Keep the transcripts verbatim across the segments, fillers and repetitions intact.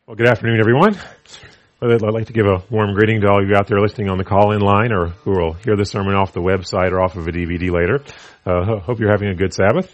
Well, good afternoon, everyone. I'd like to give a warm greeting to all of you out there listening on the call-in line or who will hear the sermon off the website or off of a D V D later. Uh, hope you're having a good Sabbath.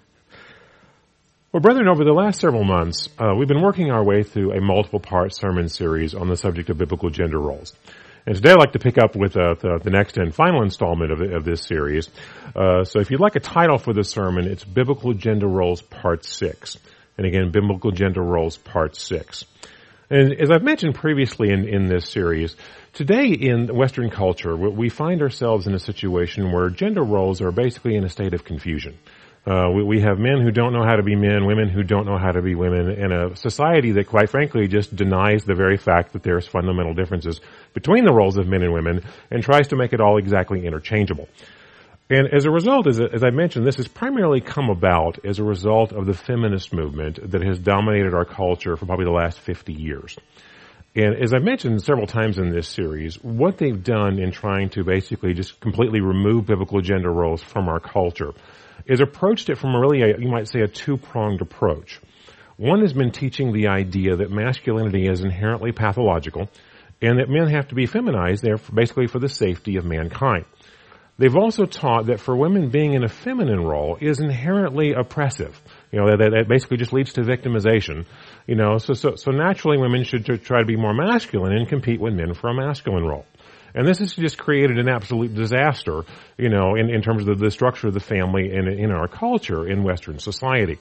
Well, brethren, over the last several months, uh, we've been working our way through a multiple-part sermon series on the subject of biblical gender roles. And today I'd like to pick up with uh, the, the next and final installment of, of this series. Uh, so if you'd like a title for the sermon, it's Biblical Gender Roles Part six. And again, Biblical Gender Roles Part six. And as I've mentioned previously in, in this series, today in Western culture, we find ourselves in a situation where gender roles are basically in a state of confusion. Uh, we, we have men who don't know how to be men, women who don't know how to be women, and a society that quite frankly just denies the very fact that there's fundamental differences between the roles of men and women and tries to make it all exactly interchangeable. And as a result, as, as I mentioned, this has primarily come about as a result of the feminist movement that has dominated our culture for probably the last fifty years. And as I mentioned several times in this series, what they've done in trying to basically just completely remove biblical gender roles from our culture is approached it from a really, a, you might say, a two-pronged approach. One has been teaching the idea that masculinity is inherently pathological and that men have to be feminized there for, basically for the safety of mankind. They've also taught that for women being in a feminine role is inherently oppressive. You know, that, that basically just leads to victimization. You know, so, so, so naturally women should try to be more masculine and compete with men for a masculine role. And this has just created an absolute disaster, you know, in, in terms of the, the structure of the family and in our culture in Western society.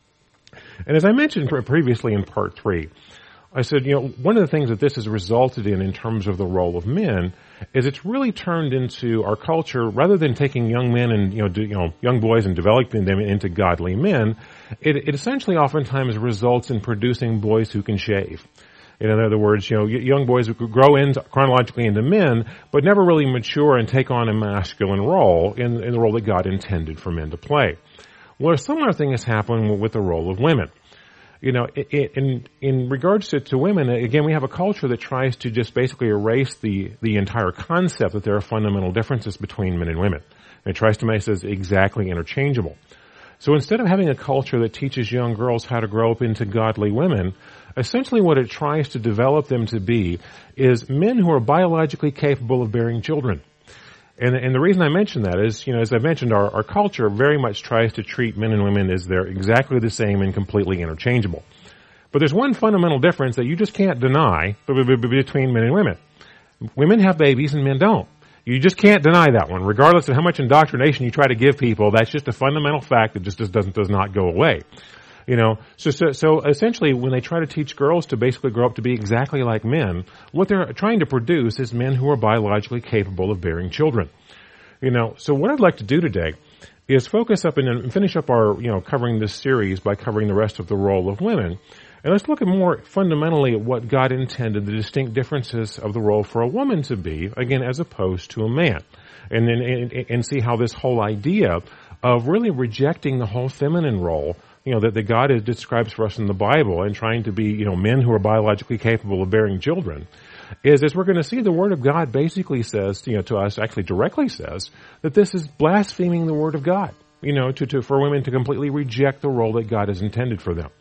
And as I mentioned previously in part three, I said, you know, one of the things that this has resulted in in terms of the role of men is it's really turned into our culture, rather than taking young men and, you know, do, you know, young boys and developing them into godly men, it, it essentially oftentimes results in producing boys who can shave. In other words, you know, young boys who grow into, chronologically into men, but never really mature and take on a masculine role in, in the role that God intended for men to play. Well, a similar thing has happened with the role of women. You know, in in regards to, to women, again, we have a culture that tries to just basically erase the, the entire concept that there are fundamental differences between men and women. And it tries to make us exactly interchangeable. So instead of having a culture that teaches young girls how to grow up into godly women, essentially what it tries to develop them to be is men who are biologically capable of bearing children. And, and the reason I mention that is, you know, as I mentioned, our, our culture very much tries to treat men and women as they're exactly the same and completely interchangeable. But there's one fundamental difference that you just can't deny between men and women. Women have babies and men don't. You just can't deny that one. Regardless of how much indoctrination you try to give people, that's just a fundamental fact that just doesn't, does not go away. You know, so, so, so essentially when they try to teach girls to basically grow up to be exactly like men, what they're trying to produce is men who are biologically capable of bearing children. You know, so what I'd like to do today is focus up and finish up our, you know, covering this series by covering the rest of the role of women. And let's look at more fundamentally at what God intended the distinct differences of the role for a woman to be, again, as opposed to a man. And then, and, and see how this whole idea of really rejecting the whole feminine role, you know, that, that God is, describes for us in the Bible and trying to be, you know, men who are biologically capable of bearing children, is, as we're going to see, the Word of God basically says, you know, to us, actually directly says, that this is blaspheming the Word of God, you know, to, to, for women to completely reject the role that God has intended for them.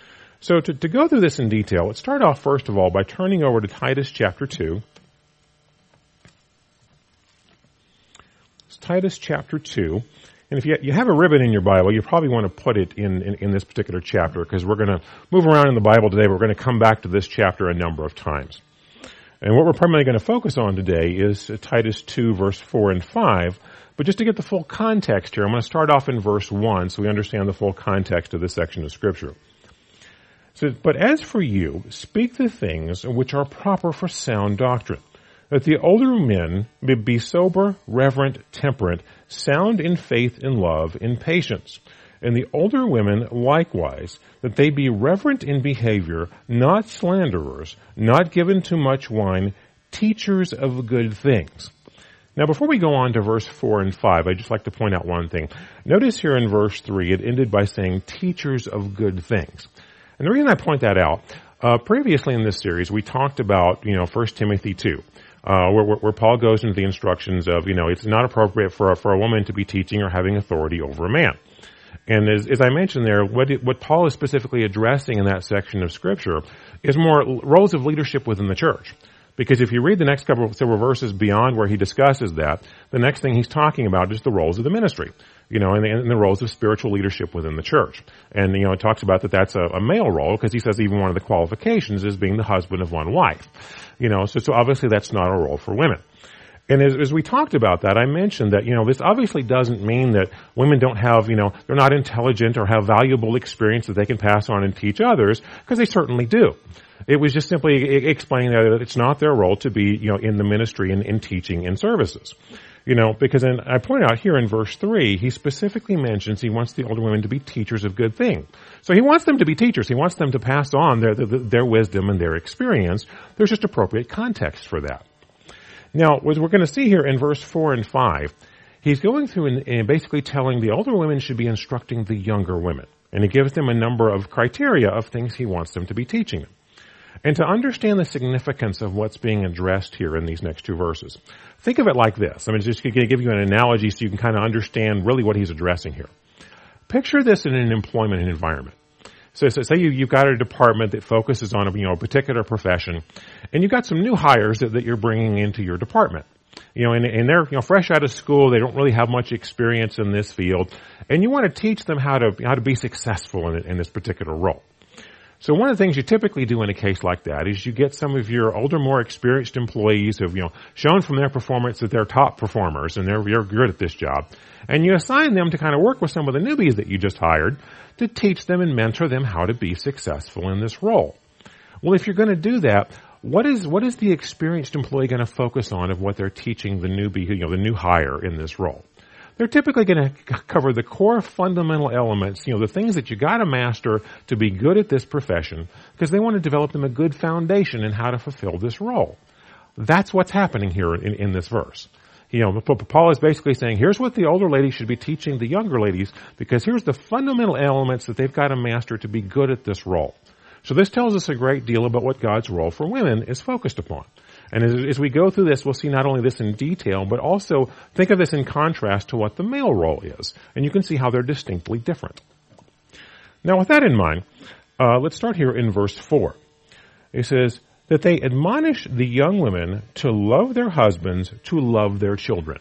So to, to go through this in detail, let's start off first of all by turning over to Titus chapter two. It's Titus chapter two. And if you, you have a ribbon in your Bible, you probably want to put it in, in, in this particular chapter, because we're going to move around in the Bible today. We're going to come back to this chapter a number of times. And what we're primarily going to focus on today is Titus two, verse four and five. But just to get the full context here, I'm going to start off in verse one so we understand the full context of this section of Scripture. So, but as for you, speak the things which are proper for sound doctrine, that the older men may be sober, reverent, temperate, sound in faith, in love, in patience. And the older women likewise, that they be reverent in behavior, not slanderers, not given to much wine, teachers of good things. Now before we go on to verse four and five, I'd just like to point out one thing. Notice here in verse three, it ended by saying teachers of good things. And the reason I point that out, uh, previously in this series, we talked about, you know, First Timothy two. Uh, where, where Paul goes into the instructions of, you know, it's not appropriate for a, for a woman to be teaching or having authority over a man. And as, as I mentioned there, what, it, what Paul is specifically addressing in that section of Scripture is more roles of leadership within the church. Because if you read the next couple of several verses beyond where he discusses that, the next thing he's talking about is the roles of the ministry, you know, and the, and the roles of spiritual leadership within the church. And, you know, it talks about that that's a, a male role, because he says even one of the qualifications is being the husband of one wife. You know, so, so obviously that's not a role for women. And as, as we talked about that, I mentioned that, you know, this obviously doesn't mean that women don't have, you know, they're not intelligent or have valuable experience that they can pass on and teach others, because they certainly do. It was just simply explaining that it's not their role to be, you know, in the ministry and in teaching and services. You know, because in, I point out here in verse three, he specifically mentions he wants the older women to be teachers of good things. So he wants them to be teachers. He wants them to pass on their, their, their wisdom and their experience. There's just appropriate context for that. Now, what we're going to see here in verse four and five, he's going through and, and basically telling the older women should be instructing the younger women. And he gives them a number of criteria of things he wants them to be teaching them. And to understand the significance of what's being addressed here in these next two verses, think of it like this. I'm just going to give you an analogy so you can kind of understand really what he's addressing here. Picture this in an employment environment. So, so say you, you've got a department that focuses on a, you know, a particular profession, and you've got some new hires that, that you're bringing into your department. You know, and, and they're, you know, fresh out of school. They don't really have much experience in this field, and you want to teach them how to, how to be successful in, in this particular role. So one of the things you typically do in a case like that is you get some of your older, more experienced employees who have, you know, shown from their performance that they're top performers and they're, you're good at this job. And you assign them to kind of work with some of the newbies that you just hired to teach them and mentor them how to be successful in this role. Well, if you're going to do that, what is, what is the experienced employee going to focus on of what they're teaching the newbie, you know, the new hire in this role? They're typically going to cover the core fundamental elements, you know, the things that you got to master to be good at this profession, because they want to develop them a good foundation in how to fulfill this role. That's what's happening here in, in this verse. You know, Paul is basically saying, here's what the older ladies should be teaching the younger ladies, because here's the fundamental elements that they've got to master to be good at this role. So this tells us a great deal about what God's role for women is focused upon. And as, as we go through this, we'll see not only this in detail, but also think of this in contrast to what the male role is. And you can see how they're distinctly different. Now, with that in mind, uh, let's start here in verse four. It says that they admonish the young women to love their husbands, to love their children.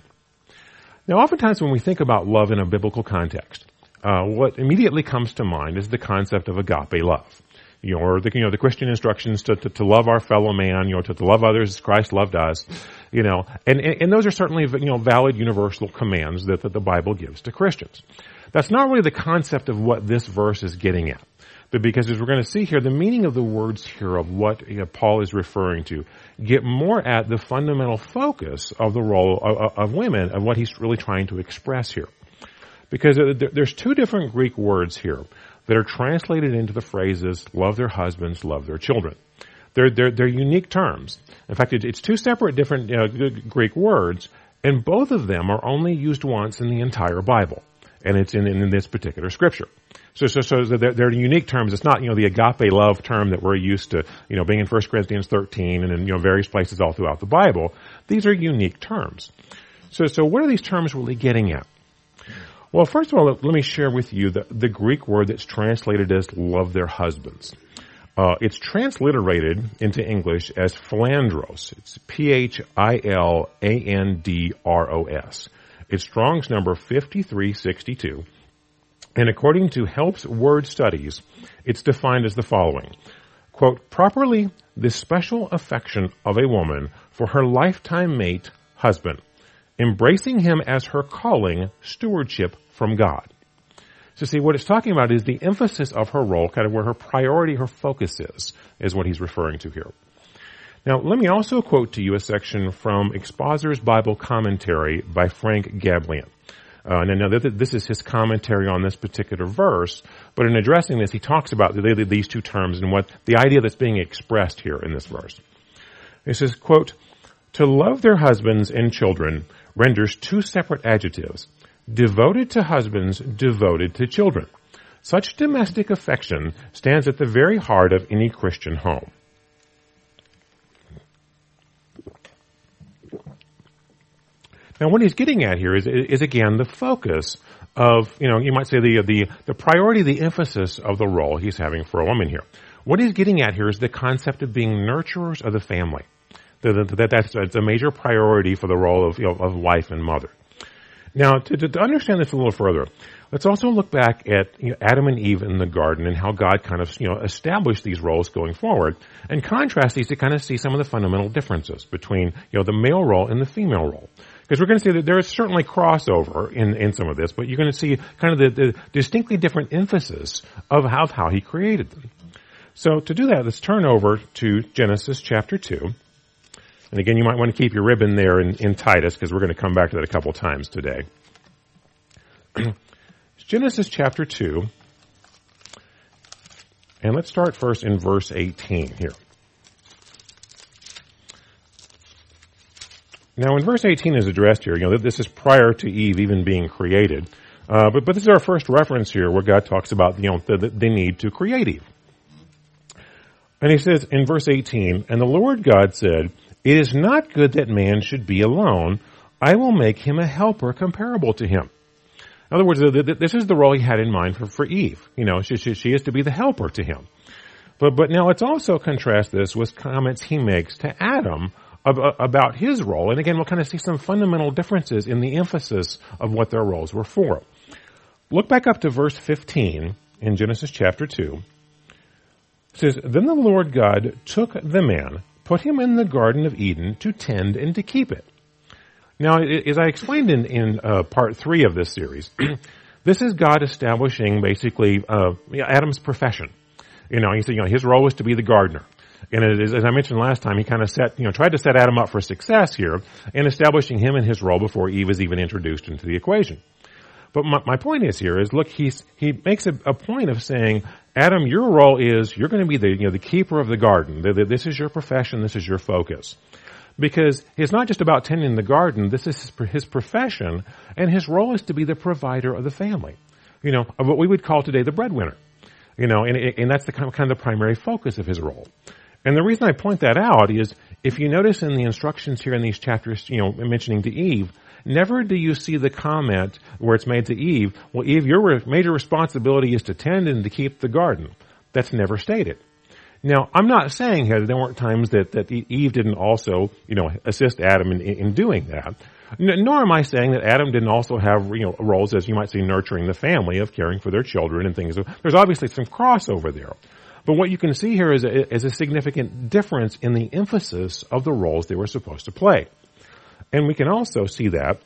Now, oftentimes when we think about love in a biblical context, uh, what immediately comes to mind is the concept of agape love. You know, or the, you know, the Christian instructions to, to, to love our fellow man, you know, to, to love others as Christ loved us, you know, and, and, and those are certainly, you know, valid universal commands that, that the Bible gives to Christians. That's not really the concept of what this verse is getting at. But because as we're going to see here, the meaning of the words here of what, you know, Paul is referring to get more at the fundamental focus of the role of, of women, of what he's really trying to express here. Because there's two different Greek words here that are translated into the phrases, love their husbands, love their children. They're, they're, they're unique terms. In fact, it's two separate different uh, Greek words, and both of them are only used once in the entire Bible. And it's in, in this particular scripture. So, so, so they're, they're unique terms. It's not, you know, the agape love term that we're used to, you know, being in First Corinthians thirteen and in, you know, various places all throughout the Bible. These are unique terms. So, so what are these terms really getting at? Well, first of all, let me share with you the, the Greek word that's translated as love their husbands. Uh, it's transliterated into English as philandros. It's P H I L A N D R O S. It's Strong's number fifty-three sixty-two. And according to Help's Word Studies, it's defined as the following. Quote, properly, the special affection of a woman for her lifetime mate, husband, embracing him as her calling, stewardship from God. So see, what it's talking about is the emphasis of her role, kind of where her priority, her focus is, is what he's referring to here. Now, let me also quote to you a section from Expositor's Bible Commentary by Frank Gablian. Uh, and now this is his commentary on this particular verse, but in addressing this, he talks about these two terms and what the idea that's being expressed here in this verse. He says, quote, to love their husbands and children renders two separate adjectives. Devoted to husbands, devoted to children. Such domestic affection stands at the very heart of any Christian home. Now, what he's getting at here is, is again, the focus of, you know, you might say the, the, the priority, the emphasis of the role he's having for a woman here. What he's getting at here is the concept of being nurturers of the family. That, that, that's, that's a major priority for the role of, you know, of wife and mother. Now, to, to understand this a little further, let's also look back at, you know, Adam and Eve in the garden and how God kind of, you know, established these roles going forward, and contrast these to kind of see some of the fundamental differences between, you know, the male role and the female role. Because we're going to see that there is certainly crossover in, in some of this, but you're going to see kind of the, the distinctly different emphasis of how, of how he created them. So to do that, let's turn over to Genesis chapter two. And again, you might want to keep your ribbon there in, in Titus, because we're going to come back to that a couple times today. Genesis chapter two. And let's start first in verse eighteen here. Now, when verse eighteen is addressed here, you know, this is prior to Eve even being created. Uh, but, but this is our first reference here where God talks about, you know, the, the need to create Eve. And he says in verse eighteen, "And the Lord God said, it is not good that man should be alone. I will make him a helper comparable to him." In other words, this is the role he had in mind for, for Eve. You know, she, she, she is to be the helper to him. But, but now let's also contrast this with comments he makes to Adam about his role. And again, we'll kind of see some fundamental differences in the emphasis of what their roles were for. Look back up to verse fifteen in Genesis chapter two. It says, "Then the Lord God took the man, put him in the Garden of Eden to tend and to keep it." Now, as I explained in, in uh, part three of this series, this is God establishing basically uh, Adam's profession. You know, he said, you know, his role was to be the gardener. And it is, as I mentioned last time, he kind of set, you know, tried to set Adam up for success here in establishing him in his role before Eve was even introduced into the equation. But my, my point is here is, look, he's, he makes a, a point of saying, Adam, your role is, you're going to be the, you know, the keeper of the garden. The, the, this is your profession. This is your focus. Because it's not just about tending the garden. This is his, his profession, and his role is to be the provider of the family. You know, of what we would call today the breadwinner. You know, and, and that's the kind of, kind of the primary focus of his role. And the reason I point that out is, if you notice in the instructions here in these chapters, you know, mentioning to Eve, never do you see the comment where it's made to Eve, well, Eve, your major responsibility is to tend and to keep the garden. That's never stated. Now, I'm not saying here that there weren't times that, that Eve didn't also, you know, assist Adam in, in doing that. Nor am I saying that Adam didn't also have, you know, roles, as you might say, nurturing the family, of caring for their children and things. There's obviously some crossover there. But what you can see here is a, is a significant difference in the emphasis of the roles they were supposed to play. And we can also see that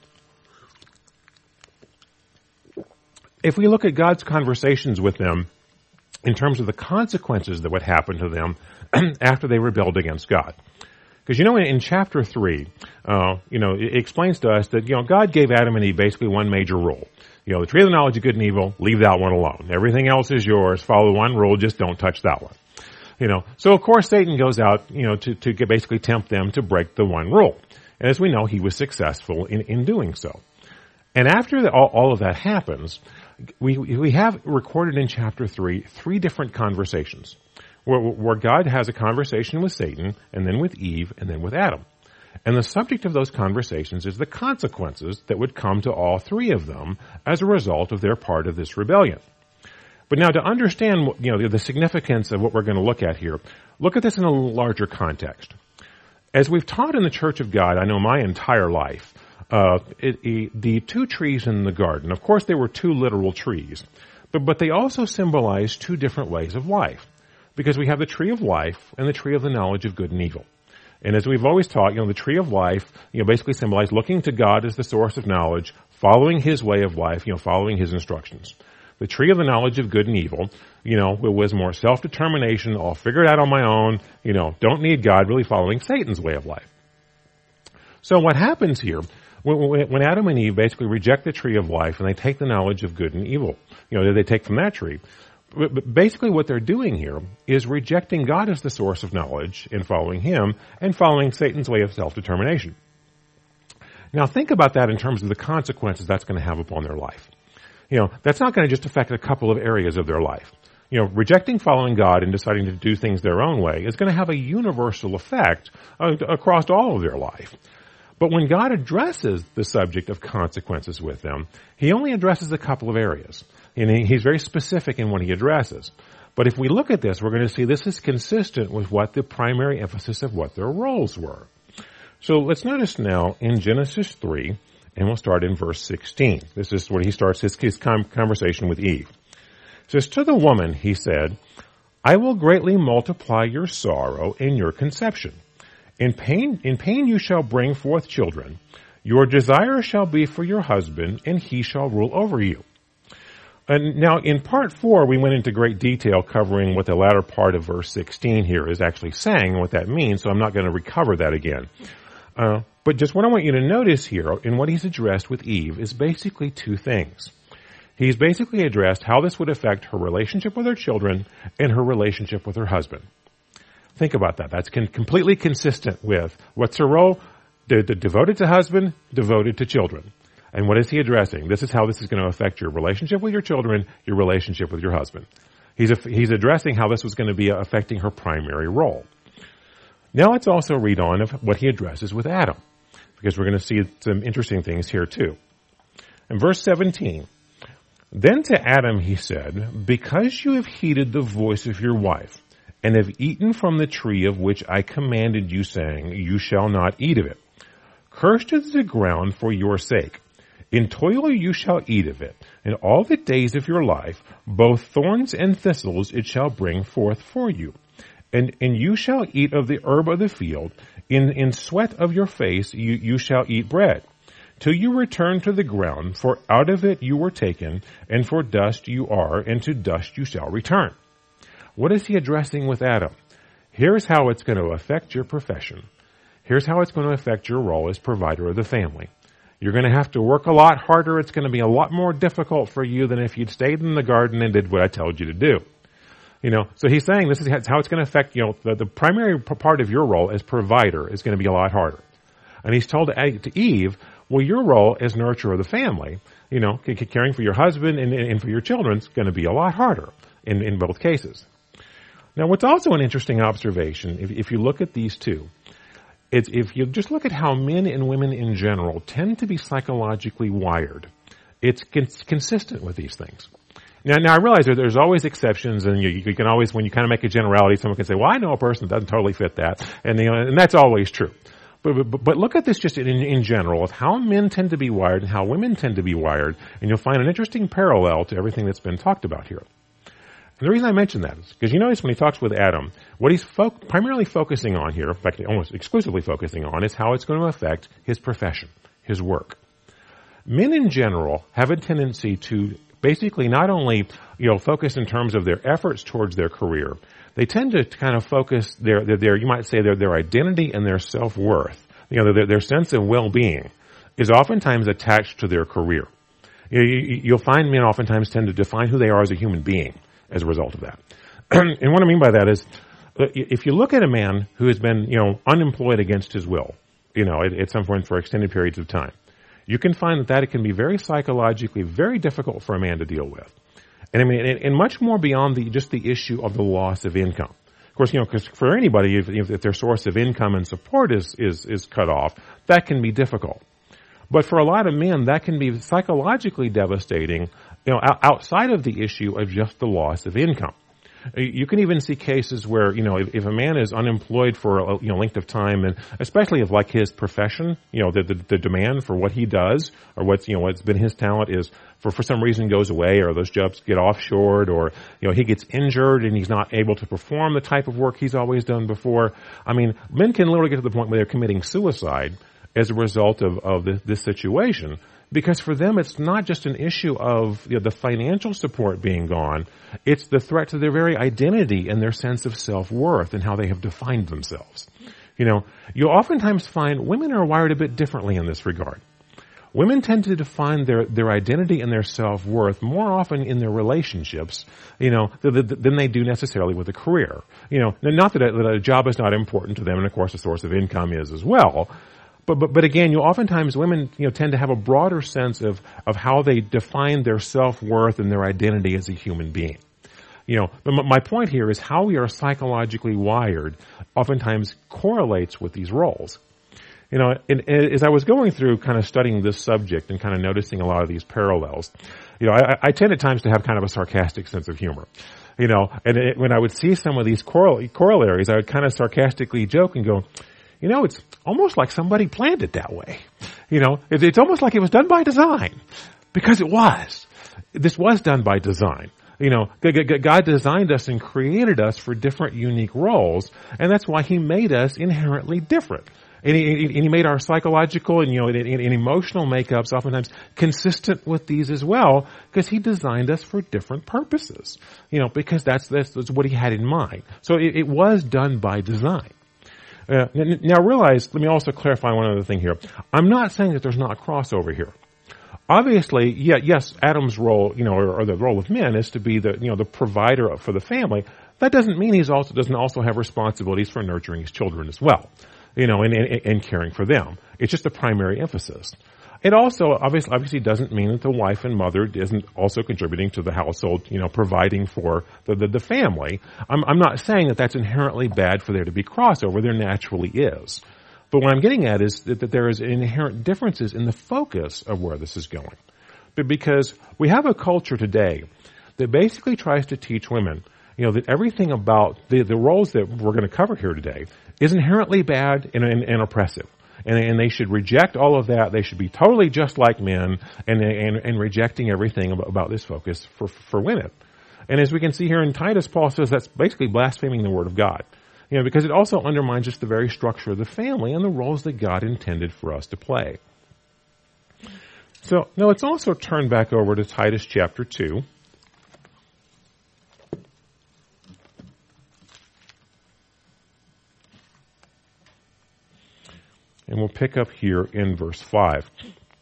if we look at God's conversations with them in terms of the consequences that would happen to them after they rebelled against God. Because, you know, in, in chapter three, uh, you know, it explains to us that, you know, God gave Adam and Eve basically one major rule. You know, the tree of the knowledge of good and evil, leave that one alone. Everything else is yours. Follow one rule, just don't touch that one. You know, so of course Satan goes out, you know, to, to get, basically tempt them to break the one rule. And as we know, he was successful in, in doing so. And after the, all, all of that happens, we we have recorded in chapter three three different conversations where, where God has a conversation with Satan, and then with Eve, and then with Adam. And the subject of those conversations is the consequences that would come to all three of them as a result of their part of this rebellion. But now, to understand, you know, the significance of what we're going to look at here, look at this in a larger context. As we've taught in the Church of God, I know my entire life, Uh, it, it, the two trees in the garden, of course, they were two literal trees, but, but they also symbolize two different ways of life. Because we have the tree of life and the tree of the knowledge of good and evil. And as we've always taught, you know, the tree of life, you know, basically symbolizes looking to God as the source of knowledge, following his way of life, you know, following his instructions. The tree of the knowledge of good and evil, you know, was more self-determination, I'll figure it out on my own, you know, don't need God, really following Satan's way of life. So what happens here, when Adam and Eve basically reject the tree of life and they take the knowledge of good and evil, you know, they take from that tree, but basically what they're doing here is rejecting God as the source of knowledge and following him and following Satan's way of self-determination. Now think about that in terms of the consequences that's going to have upon their life. You know, that's not going to just affect a couple of areas of their life. You know, rejecting following God and deciding to do things their own way is going to have a universal effect uh, across all of their life. But when God addresses the subject of consequences with them, he only addresses a couple of areas. And he's very specific in what he addresses. But if we look at this, we're going to see this is consistent with what the primary emphasis of what their roles were. So let's notice now in Genesis three, and we'll start in verse sixteen. This is where he starts his, his conversation with Eve. It says, to the woman, he said, I will greatly multiply your sorrow and your conception. In pain, in pain you shall bring forth children. Your desire shall be for your husband, and he shall rule over you. And now in part four, we went into great detail covering what the latter part of verse sixteen here is actually saying and what that means, so I'm not going to recover that again. Uh, but just what I want you to notice here in what he's addressed with Eve is basically two things. He's basically addressed how this would affect her relationship with her children and her relationship with her husband. Think about that. That's con- completely consistent with what's her role? De- de- devoted to husband, devoted to children. And what is he addressing? This is how this is going to affect your relationship with your children, your relationship with your husband. He's, a, he's addressing how this was going to be affecting her primary role. Now let's also read on of what he addresses with Adam, because we're going to see some interesting things here too. In verse seventeen, then to Adam he said, because you have heeded the voice of your wife, and have eaten from the tree of which I commanded you, saying, you shall not eat of it. Cursed is the ground for your sake. In toil you shall eat of it, and all the days of your life, both thorns and thistles it shall bring forth for you. And, and you shall eat of the herb of the field, in, in sweat of your face you, you shall eat bread, till you return to the ground, for out of it you were taken, and for dust you are, and to dust you shall return. What is he addressing with Adam? Here's how it's going to affect your profession. Here's how it's going to affect your role as provider of the family. You're going to have to work a lot harder. It's going to be a lot more difficult for you than if you'd stayed in the garden and did what I told you to do. You know, so he's saying this is how it's going to affect, you know, the, the primary part of your role as provider is going to be a lot harder. And he's told to, to Eve, well, your role as nurturer of the family, you know, caring for your husband and, and for your children is going to be a lot harder in, in both cases. Now, what's also an interesting observation, if, if you look at these two, it's if you just look at how men and women in general tend to be psychologically wired, it's cons- consistent with these things. Now, now I realize that there's always exceptions, and you, you can always, when you kind of make a generality, someone can say, well, I know a person that doesn't totally fit that, and, you know, and that's always true. But, but, but look at this just in, in general of how men tend to be wired and how women tend to be wired, and you'll find an interesting parallel to everything that's been talked about here. And the reason I mention that is because you notice when he talks with Adam, what he's fo- primarily focusing on here, in fact, almost exclusively focusing on, is how it's going to affect his profession, his work. Men in general have a tendency to basically not only, you know, focus in terms of their efforts towards their career, they tend to kind of focus their, their, their you might say, their, their identity and their self-worth, you know, their, their sense of well-being is oftentimes attached to their career. You, you, you'll find men oftentimes tend to define who they are as a human being as a result of that. And what I mean by that is, if you look at a man who has been, you know, unemployed against his will, you know, at, at some point for extended periods of time, you can find that that it can be very psychologically very difficult for a man to deal with. And I mean, and, and much more beyond the just the issue of the loss of income. Of course, you know, because for anybody, if, if their source of income and support is, is, is cut off, that can be difficult. But for a lot of men, that can be psychologically devastating, you know, outside of the issue of just the loss of income. You can even see cases where, you know, if, if a man is unemployed for a, you know, length of time, and especially if like his profession, you know, the, the, the demand for what he does or what's, you know, what's been his talent is for, for some reason goes away, or those jobs get offshored, or, you know, he gets injured and he's not able to perform the type of work he's always done before. I mean, men can literally get to the point where they're committing suicide as a result of, of this, this situation. Because for them, it's not just an issue of, you know, the financial support being gone. It's the threat to their very identity and their sense of self-worth and how they have defined themselves. You know, you oftentimes find women are wired a bit differently in this regard. Women tend to define their, their identity and their self-worth more often in their relationships, you know, th- th- than they do necessarily with a career. You know, not that a, that a job is not important to them, and of course a source of income is as well. But, but, but again, you oftentimes women, you know, tend to have a broader sense of, of how they define their self-worth and their identity as a human being. You know, but my point here is how we are psychologically wired oftentimes correlates with these roles. You know, and, and as I was going through kind of studying this subject and kind of noticing a lot of these parallels, you know, I, I tend at times to have kind of a sarcastic sense of humor. You know, and it, when I would see some of these correl- corollaries, I would kind of sarcastically joke and go, you know, it's almost like somebody planned it that way. You know, it's, it's almost like it was done by design. Because it was. This was done by design. You know, God designed us and created us for different unique roles, and that's why He made us inherently different. And He, and he made our psychological and, you know, and, and emotional makeups oftentimes consistent with these as well, because He designed us for different purposes. You know, because that's, that's, that's what He had in mind. So it, it was done by design. Uh, now realize, let me also clarify one other thing here. I'm not saying that there's not a crossover here. Obviously, yeah, yes, Adam's role, you know, or, or the role of men is to be the, you know, the provider for the family. That doesn't mean he's also, doesn't also have responsibilities for nurturing his children as well. You know, and, and, and caring for them. It's just a primary emphasis. It also obviously, obviously doesn't mean that the wife and mother isn't also contributing to the household, you know, providing for the, the, the family. I'm, I'm not saying that that's inherently bad for there to be crossover. There naturally is. But what I'm getting at is that, that there is inherent differences in the focus of where this is going. But because we have a culture today that basically tries to teach women, you know, that everything about the, the roles that we're going to cover here today is inherently bad and, and, and oppressive. And, and they should reject all of that. They should be totally just like men and, and, and rejecting everything about, about this focus for, for women. And as we can see here in Titus, Paul says that's basically blaspheming the Word of God. You know, because it also undermines just the very structure of the family and the roles that God intended for us to play. So, now let's also turn back over to Titus chapter two. And we'll pick up here in verse five.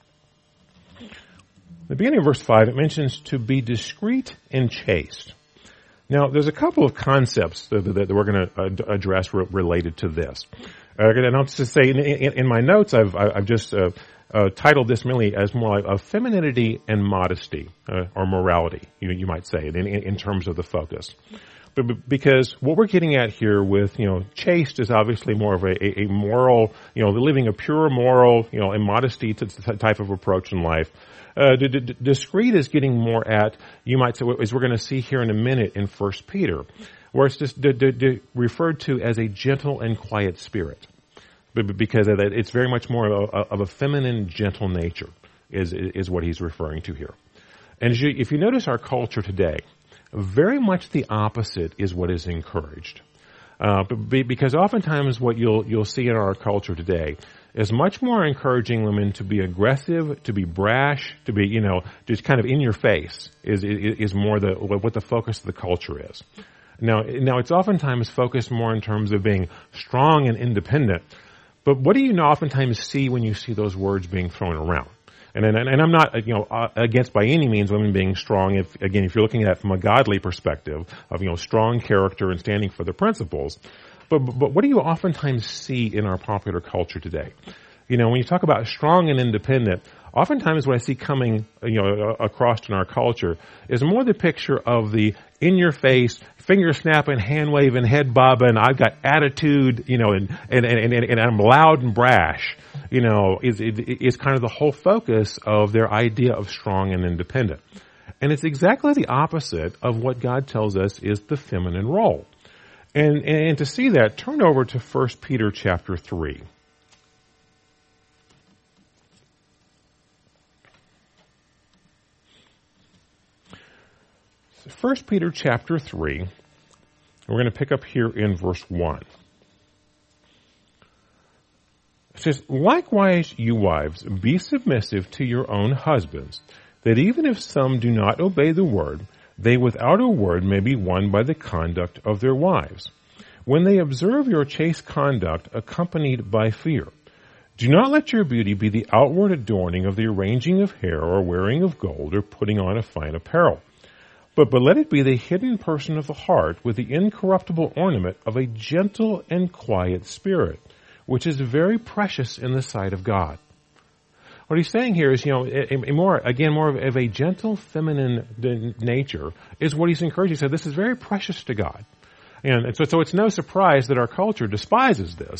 The beginning of verse five, it mentions to be discreet and chaste. Now, there's a couple of concepts that, that we're going to address re- related to this. Uh, and I'll just say, in, in, in my notes, I've, I've just uh, uh, titled this mainly as more like of femininity and modesty, uh, or morality, you, you might say, in, in, in terms of the focus. But because what we're getting at here with, you know, chaste is obviously more of a, a moral, you know, living a pure moral, you know, and modesty type of approach in life. Uh, d- d- discreet is getting more at, you might say, as we're going to see here in a minute in First Peter, where it's just d- d- d- referred to as a gentle and quiet spirit. But because of that, it's very much more of a, of a feminine, gentle nature is, is what he's referring to here. And as you, if you notice our culture today, very much the opposite is what is encouraged. Uh, because oftentimes what you'll, you'll see in our culture today is much more encouraging women to be aggressive, to be brash, to be, you know, just kind of in your face is, is, is more the, what the focus of the culture is. Now, now it's oftentimes focused more in terms of being strong and independent. But what do you oftentimes see when you see those words being thrown around? And, and, and I'm not, you know, against by any means women being strong. If, again, if you're looking at it from a godly perspective of, you know, strong character and standing for the principles. But, but what do you oftentimes see in our popular culture today? You know, when you talk about strong and independent, oftentimes what I see coming, you know, across in our culture is more the picture of the in-your-face, finger-snapping, hand-waving, head-bobbing, I've got attitude, you know, and, and, and, and, and I'm loud and brash, you know, is, is kind of the whole focus of their idea of strong and independent. And it's exactly the opposite of what God tells us is the feminine role. And, and to see that, turn over to First Peter chapter three. First Peter chapter three, we're going to pick up here in verse one. It says, likewise, you wives, be submissive to your own husbands, that even if some do not obey the word, they without a word may be won by the conduct of their wives, when they observe your chaste conduct accompanied by fear. Do not let your beauty be the outward adorning of the arranging of hair or wearing of gold or putting on a fine apparel. But, but let it be the hidden person of the heart with the incorruptible ornament of a gentle and quiet spirit, which is very precious in the sight of God. What he's saying here is, you know, a, a more, again, more of a gentle, feminine nature is what he's encouraging. He said, this is very precious to God. And so, so it's no surprise that our culture despises this.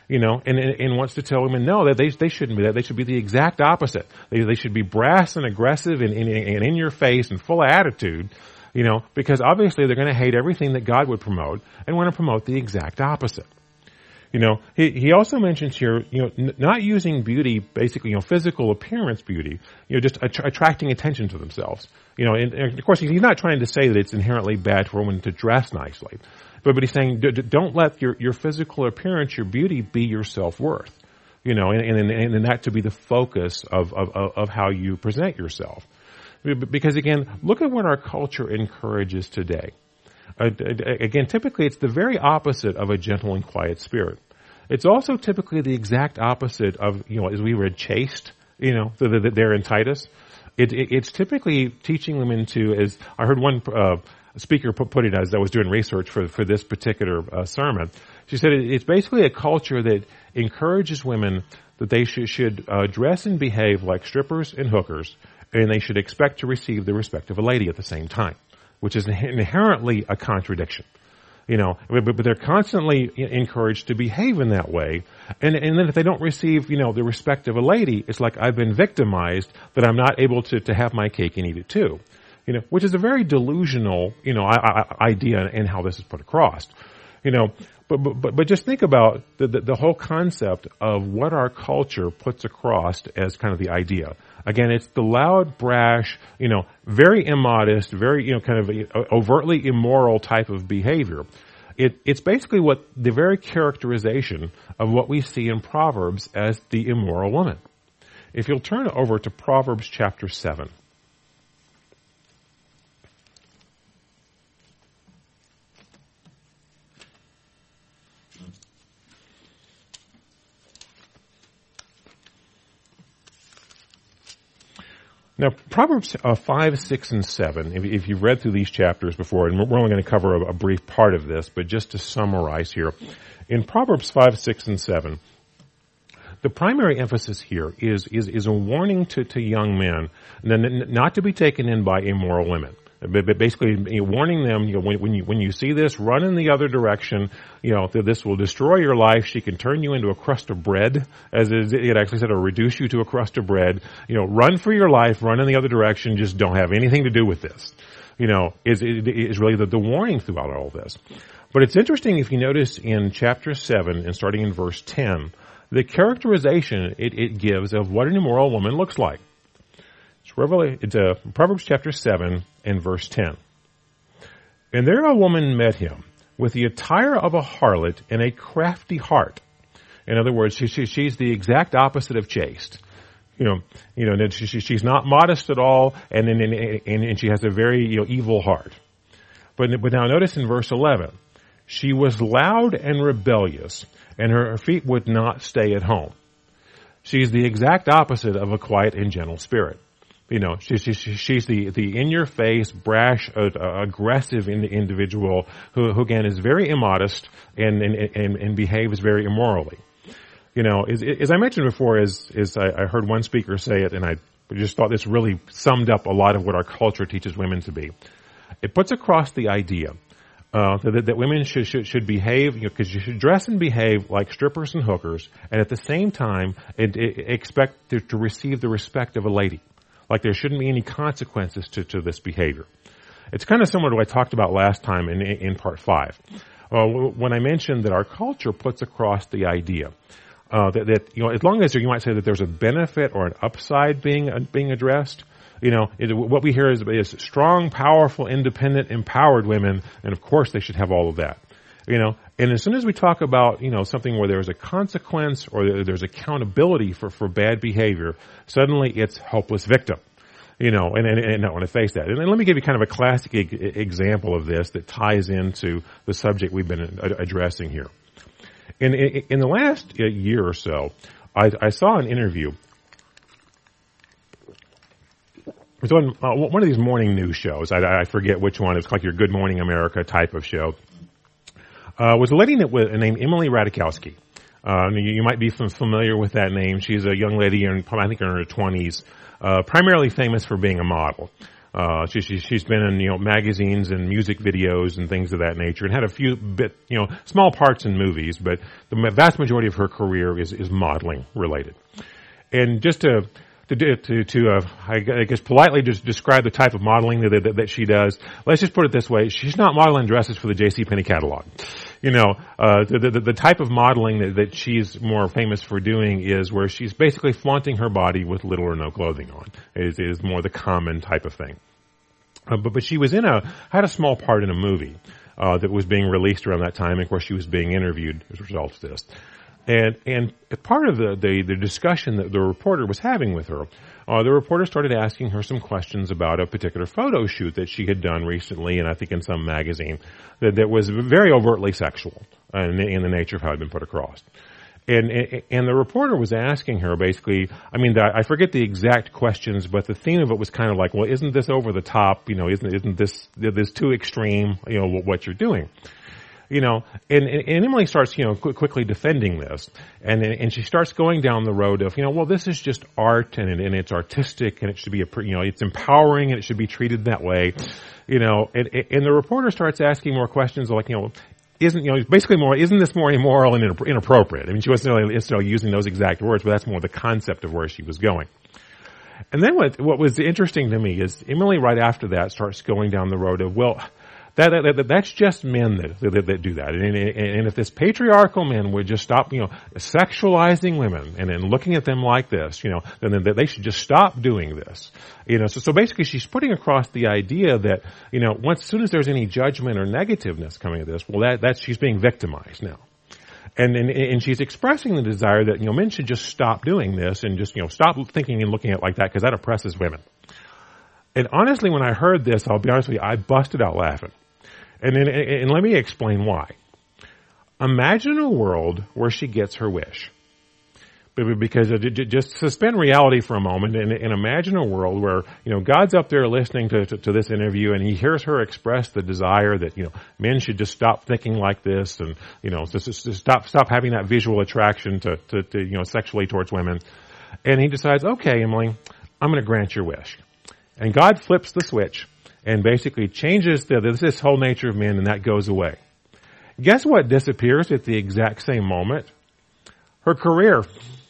You know, and, and, and wants to tell women, no, that they, they shouldn't be that. They should be the exact opposite. They, they should be brass and aggressive and, and, and in your face and full of attitude, you know, because obviously they're going to hate everything that God would promote and want to promote the exact opposite. You know, he, he also mentions here, you know, n- not using beauty, basically, you know, physical appearance beauty, you know, just att- attracting attention to themselves. You know, and, and of course, he's not trying to say that it's inherently bad for a woman to dress nicely. But, but he's saying, d- d- don't let your, your physical appearance, your beauty, be your self-worth. You know, and, and, and that to be the focus of, of, of how you present yourself. Because again, look at what our culture encourages today. Uh, again, typically it's the very opposite of a gentle and quiet spirit. It's also typically the exact opposite of, you know, as we read chaste, you know, there in Titus. It, it, it's typically teaching women to, as I heard one uh, speaker put it as I was doing research for, for this particular uh, sermon. She said it, it's basically a culture that encourages women that they should, should uh, dress and behave like strippers and hookers, and they should expect to receive the respect of a lady at the same time, which is inherently a contradiction. You know, but, but they're constantly encouraged to behave in that way. And, and then if they don't receive, you know, the respect of a lady, it's like I've been victimized that I'm not able to, to have my cake and eat it too. You know, which is a very delusional, you know, I, I, idea in how this is put across. You know, but, but, but just think about the, the, the whole concept of what our culture puts across as kind of the idea. Again, it's the loud, brash, you know, very immodest, very, you know, kind of overtly immoral type of behavior. It, it's basically what the very characterization of what we see in Proverbs as the immoral woman. If you'll turn over to Proverbs chapter seven. Now, Proverbs uh, five, six, and seven, if, if you've read through these chapters before, and we're only going to cover a, a brief part of this, but just to summarize here, in Proverbs five, six, and seven, the primary emphasis here is is, is a warning to, to young men not to be taken in by immoral women. But basically, you know, warning them, you know, when, when you when you see this, run in the other direction. You know, this will destroy your life. She can turn you into a crust of bread, as it actually said, or reduce you to a crust of bread. You know, run for your life, run in the other direction. Just don't have anything to do with this. You know, is is really the, the warning throughout all this. But it's interesting if you notice in chapter seven and starting in verse ten, the characterization it, it gives of what an immoral woman looks like. It's, Revelation, it's uh, Proverbs chapter seven and verse ten. And there a woman met him with the attire of a harlot and a crafty heart. In other words, she, she, she's the exact opposite of chaste. You know, you know, she, she, she's not modest at all, and, and, and, and she has a very, you know, evil heart. But, but now notice in verse eleven, she was loud and rebellious, and her feet would not stay at home. She's the exact opposite of a quiet and gentle spirit. You know, she's she, she's the the in your face, brash, uh, aggressive in, individual who, who again is very immodest and and, and and behaves very immorally. You know, as, as I mentioned before, as as I, I heard one speaker say it, and I just thought this really summed up a lot of what our culture teaches women to be. It puts across the idea uh, that, that women should should, should behave, you know, because you should dress and behave like strippers and hookers, and at the same time, it, it, expect to, to receive the respect of a lady. Like there shouldn't be any consequences to, to this behavior. It's kind of similar to what I talked about last time in, in part five. Uh, when I mentioned that our culture puts across the idea uh, that, that, you know, as long as you might say that there's a benefit or an upside being uh, being addressed, you know, it, what we hear is, is strong, powerful, independent, empowered women, and of course they should have all of that. You know, and as soon as we talk about, you know, something where there's a consequence or there's accountability for, for bad behavior, suddenly it's helpless victim. You know, and, and, and I want to face that. And let me give you kind of a classic e- example of this that ties into the subject we've been addressing here. In, in, in the last year or so, I, I saw an interview. It was on uh, one of these morning news shows. I, I forget which one. It was like your Good Morning America type of show. Uh, was a lady named Emily Ratajkowski. Uh, you, you might be familiar with that name. She's a young lady, in, I think in her twenties, uh, primarily famous for being a model. Uh, she, she, she's been in, you know, magazines and music videos and things of that nature, and had a few bit, you know, small parts in movies, but the vast majority of her career is, is modeling related. And just to, to, to, to uh, I guess politely just describe the type of modeling that, that, that she does, let's just put it this way, she's not modeling dresses for the JCPenney catalog. You know, uh, the, the, the type of modeling that, that she's more famous for doing is where she's basically flaunting her body with little or no clothing on. It is, it is more the common type of thing. Uh, but, but she was in a, had a small part in a movie, uh, that was being released around that time, and of course she was being interviewed as a result of this. And, and part of the, the, the discussion that the reporter was having with her, uh, the reporter started asking her some questions about a particular photo shoot that she had done recently, and I think in some magazine, that, that was very overtly sexual in, in the nature of how it had been put across. And, and the reporter was asking her basically, I mean, I forget the exact questions, but the theme of it was kind of like, well, isn't this over the top? You know, isn't, isn't this, this too extreme, you know, what you're doing? You know, and, and Emily starts, you know, qu- quickly defending this, and and she starts going down the road of, you know, well, this is just art, and and it's artistic, and it should be, a, you know, it's empowering, and it should be treated that way, you know. And, and the reporter starts asking more questions like, you know, isn't, you know, basically more, isn't this more immoral and inappropriate? I mean, she wasn't really necessarily using those exact words, but that's more the concept of where she was going. And then what what was interesting to me is Emily, right after that, starts going down the road of, well, That, that, that, that's just men that, that, that do that. And, and, and if this patriarchal men would just stop, you know, sexualizing women and, and looking at them like this, you know, then, then they should just stop doing this. You know, so, so basically she's putting across the idea that, you know, once, as soon as there's any judgment or negativeness coming at this, well, that, that's, she's being victimized now. And, and, and she's expressing the desire that, you know, men should just stop doing this and just, you know, stop thinking and looking at it like that because that oppresses women. And honestly, when I heard this, I'll be honest with you, I busted out laughing. And, and, and let me explain why. Imagine a world where she gets her wish. Because just suspend reality for a moment and, and imagine a world where, you know, God's up there listening to, to, to this interview and he hears her express the desire that, you know, men should just stop thinking like this and, you know, just, just stop, stop having that visual attraction to, to, to, you know, sexually towards women. And he decides, okay, Emily, I'm going to grant your wish. And God flips the switch and basically changes the, this whole nature of men, and that goes away. Guess what disappears at the exact same moment? Her career.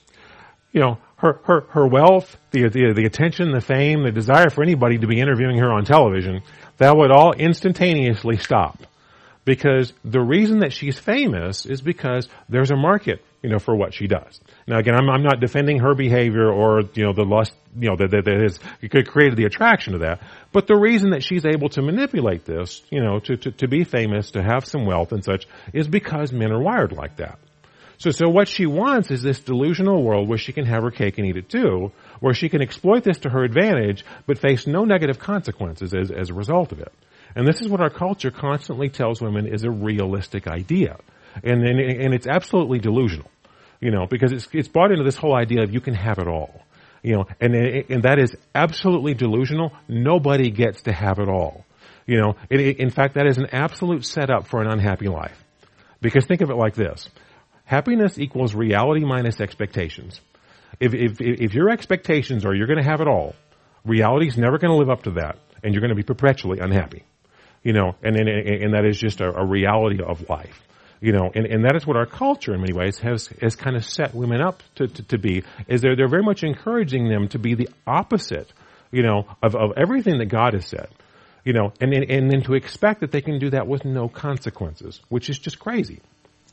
You know, her, her, her wealth, the, the, the attention, the fame, the desire for anybody to be interviewing her on television, that would all instantaneously stop. Because the reason that she's famous is because there's a market, you know, for what she does. Now again, I'm, I'm not defending her behavior or, you know, the lust, you know, that, that, that is, it could create the attraction to that. But the reason that she's able to manipulate this, you know, to, to, to be famous, to have some wealth and such, is because men are wired like that. So, so what she wants is this delusional world where she can have her cake and eat it too, where she can exploit this to her advantage, but face no negative consequences as, as a result of it. And this is what our culture constantly tells women is a realistic idea. And, and, and it's absolutely delusional, you know, because it's, it's bought into this whole idea of you can have it all, you know, and, and that is absolutely delusional. Nobody gets to have it all, you know. It, it, in fact, that is an absolute setup for an unhappy life. Because think of it like this. Happiness equals reality minus expectations. If, if, if your expectations are you're going to have it all, reality's never going to live up to that, and you're going to be perpetually unhappy. You know, and, and, and that is just a, a reality of life. You know, and, and that is what our culture in many ways has, has kind of set women up to, to, to be, is they're, they're very much encouraging them to be the opposite, you know, of, of everything that God has said. You know, and, and, and then to expect that they can do that with no consequences, which is just crazy.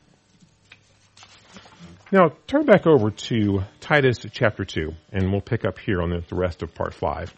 Now, turn back over to Titus chapter two, and we'll pick up here on the, the rest of part five.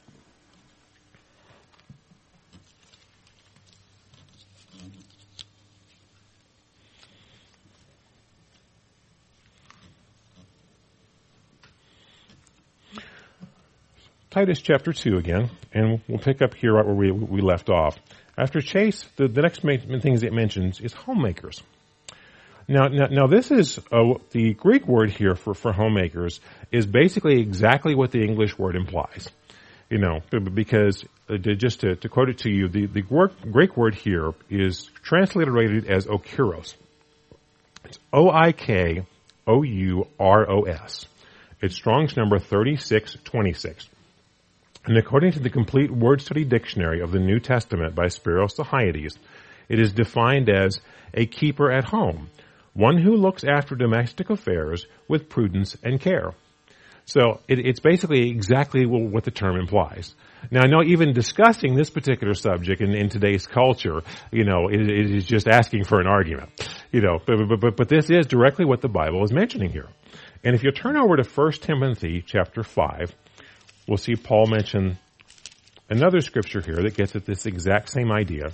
Titus chapter two again, and we'll pick up here right where we, we left off. After Chase, the, the next main things it mentions is homemakers. Now, now, now this is, uh, the Greek word here for, for homemakers is basically exactly what the English word implies. You know, because, uh, just to, to quote it to you, the, the Greek word here is transliterated as oikouros. It's O I K O U R O S. It's Strong's number thirty-six twenty-six. And according to the complete word study dictionary of the New Testament by Spiros Sahaites, it is defined as a keeper at home, one who looks after domestic affairs with prudence and care. So it, it's basically exactly what the term implies. Now, I know even discussing this particular subject in, in today's culture, you know, it, it is just asking for an argument, you know, but, but, but, but this is directly what the Bible is mentioning here. And if you turn over to First Timothy chapter five, we'll see Paul mention another scripture here that gets at this exact same idea.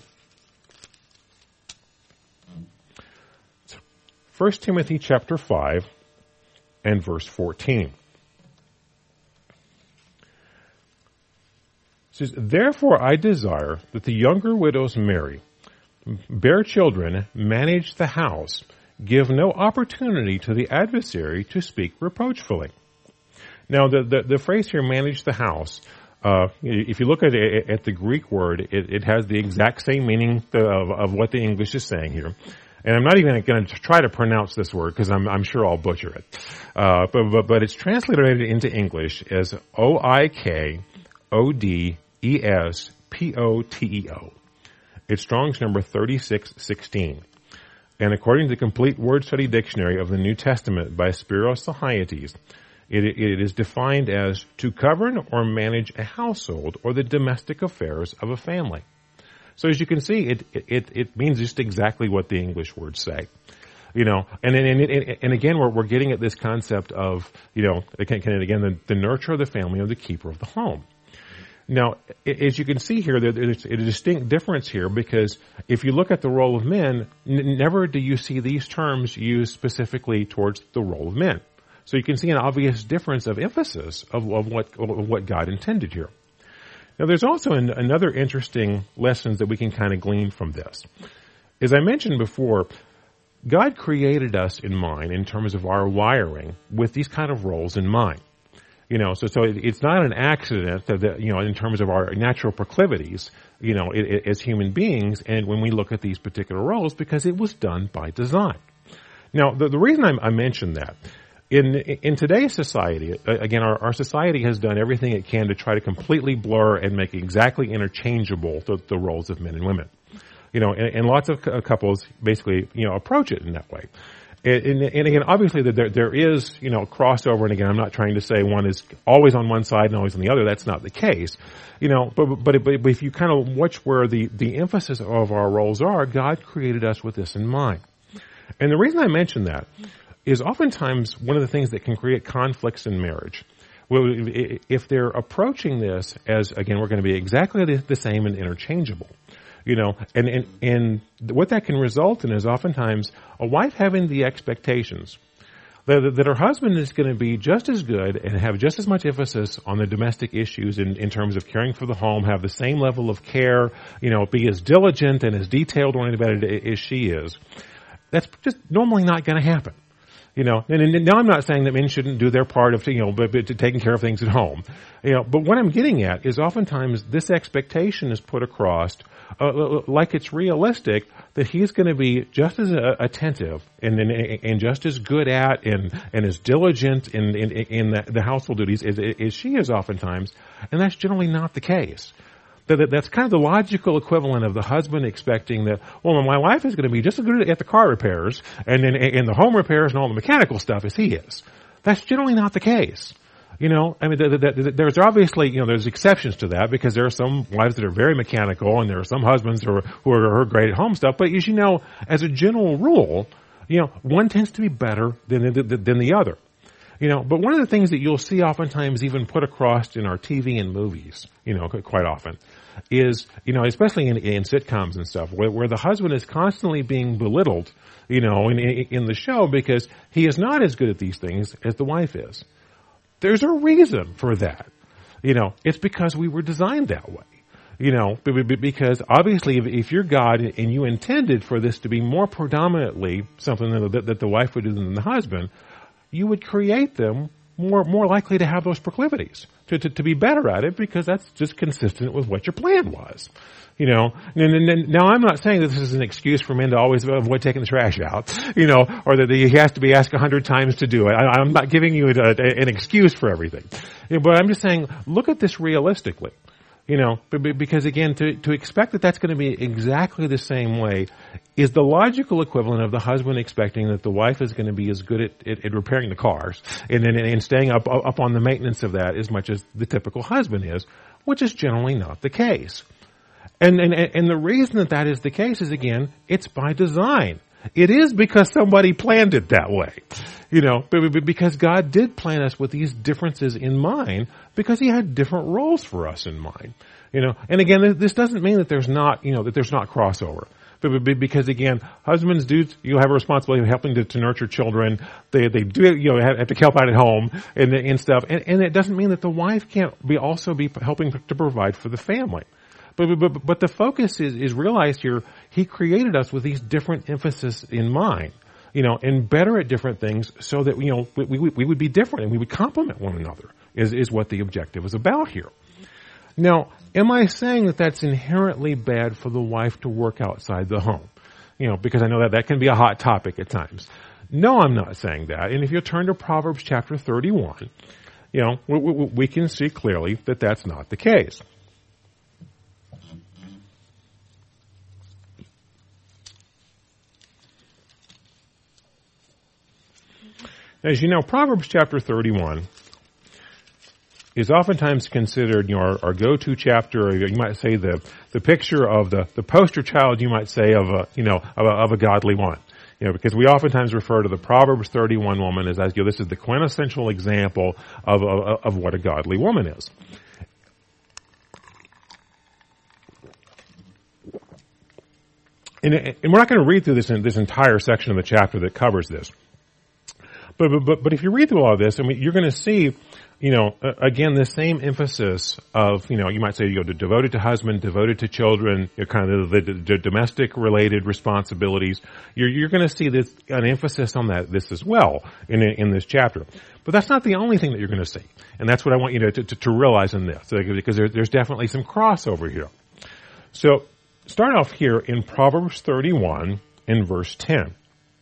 First Timothy chapter five and verse fourteen. It says, "Therefore I desire that the younger widows marry, bear children, manage the house, give no opportunity to the adversary to speak reproachfully." Now, the, the, the phrase here, manage the house, uh, if you look at it, at the Greek word, it, it has the exact same meaning of, of what the English is saying here. And I'm not even going to try to pronounce this word because I'm, I'm sure I'll butcher it. Uh, but, but, but it's translated into English as O I K O D E S P O T E O. It's Strong's number thirty-six sixteen. And according to the complete word study dictionary of the New Testament by Spiros Sahaites, it, it is defined as to govern or manage a household or the domestic affairs of a family. So as you can see, it, it, it means just exactly what the English words say. You know, and and, and, and again, we're, we're getting at this concept of, you know, again, the, the nurture of the family or the keeper of the home. Now, as you can see here, there's a distinct difference here because if you look at the role of men, n- never do you see these terms used specifically towards the role of men. So you can see an obvious difference of emphasis of, of what of what God intended here. Now, there's also an, another interesting lessons that we can kind of glean from this. As I mentioned before, God created us in mind in terms of our wiring with these kind of roles in mind. You know, so so it's not an accident that, that you know, in terms of our natural proclivities, you know, it, it, as human beings, and when we look at these particular roles, because it was done by design. Now, the, the reason I, I mentioned that, in in today's society, again, our, our society has done everything it can to try to completely blur and make exactly interchangeable the, the roles of men and women. You know, and, and lots of couples basically, you know, approach it in that way. And, and again, obviously there, there is, you know, crossover, and again, I'm not trying to say one is always on one side and always on the other. That's not the case. You know, but, but, but if you kind of watch where the, the emphasis of our roles are, God created us with this in mind. And the reason I mention that is oftentimes one of the things that can create conflicts in marriage. Well, if they're approaching this as, again, we're going to be exactly the same and interchangeable. You know, and, and, and what that can result in is oftentimes a wife having the expectations that, that her husband is going to be just as good and have just as much emphasis on the domestic issues in, in terms of caring for the home, have the same level of care, you know, be as diligent and as detailed oriented about it as she is. That's just normally not going to happen. You know, and, and now I'm not saying that men shouldn't do their part of, you know, but, but taking care of things at home. You know, but what I'm getting at is oftentimes this expectation is put across uh, like it's realistic that he's going to be just as uh, attentive and, and and just as good at and and as diligent in in, in the, the household duties as, as she is oftentimes, and that's generally not the case. That that's kind of the logical equivalent of the husband expecting that, well, my wife is going to be just as good at the car repairs and in, in the home repairs and all the mechanical stuff as he is. That's generally not the case. You know, I mean, the, the, the, there's obviously, you know, there's exceptions to that because there are some wives that are very mechanical and there are some husbands who are, who are, who are great at home stuff. But as you know, as a general rule, you know, one tends to be better than, than, than the other. You know, but one of the things that you'll see oftentimes even put across in our T V and movies, you know, quite often, is, you know, especially in, in sitcoms and stuff, where, where the husband is constantly being belittled, you know, in, in the show because he is not as good at these things as the wife is. There's a reason for that. You know, it's because we were designed that way. You know, because obviously if you're God and you intended for this to be more predominantly something that, that the wife would do than the husband, you would create them more more likely to have those proclivities, to, to, to be better at it, because that's just consistent with what your plan was. You know, and, and, and now I'm not saying that this is an excuse for men to always avoid taking the trash out, you know, or that he has to be asked a hundred times to do it. I, I'm not giving you a, a, an excuse for everything. You know, but I'm just saying, look at this realistically. You know, because again, to, to expect that that's going to be exactly the same way is the logical equivalent of the husband expecting that the wife is going to be as good at, at, at repairing the cars and, and, and staying up, up on the maintenance of that as much as the typical husband is, which is generally not the case. And, and, and the reason that that is the case is, again, it's by design. It is because somebody planned it that way. You know, because God did plan us with these differences in mind because he had different roles for us in mind. You know, and again, this doesn't mean that there's not, you know, that there's not crossover. But because again, husbands do, you have a responsibility of helping to, to nurture children. They, they do, you know, have, have to help out at home and, and stuff. And, and it doesn't mean that the wife can't be also be helping to provide for the family. But, but, but the focus is, is realized here, he created us with these different emphasis in mind, you know, and better at different things so that, you know, we, we, we would be different and we would complement one another is, is what the objective is about here. Now, am I saying that that's inherently bad for the wife to work outside the home? You know, because I know that that can be a hot topic at times. No, I'm not saying that. And if you turn to Proverbs chapter thirty-one, you know, we, we, we can see clearly that that's not the case. As you know, Proverbs chapter thirty-one is oftentimes considered, you know, our, our go-to chapter, or you might say the, the picture of the, the poster child, you might say, of a, you know, of a, of a godly woman. You know, because we oftentimes refer to the Proverbs thirty-one woman as, as you know, this is the quintessential example of, of, of what a godly woman is. And, and we're not going to read through this, this entire section of the chapter that covers this. But, but, but if you read through all of this, I mean, you're going to see, you know, uh, again, the same emphasis of, you know, you might say, you know, devoted to husband, devoted to children, you know, kind of the, the, the domestic related responsibilities. You're, you're going to see this, an emphasis on that, this as well in, in this chapter. But that's not the only thing that you're going to see. And that's what I want you to, to, to realize in this, because there, there's definitely some crossover here. So, start off here in Proverbs thirty-one in verse ten.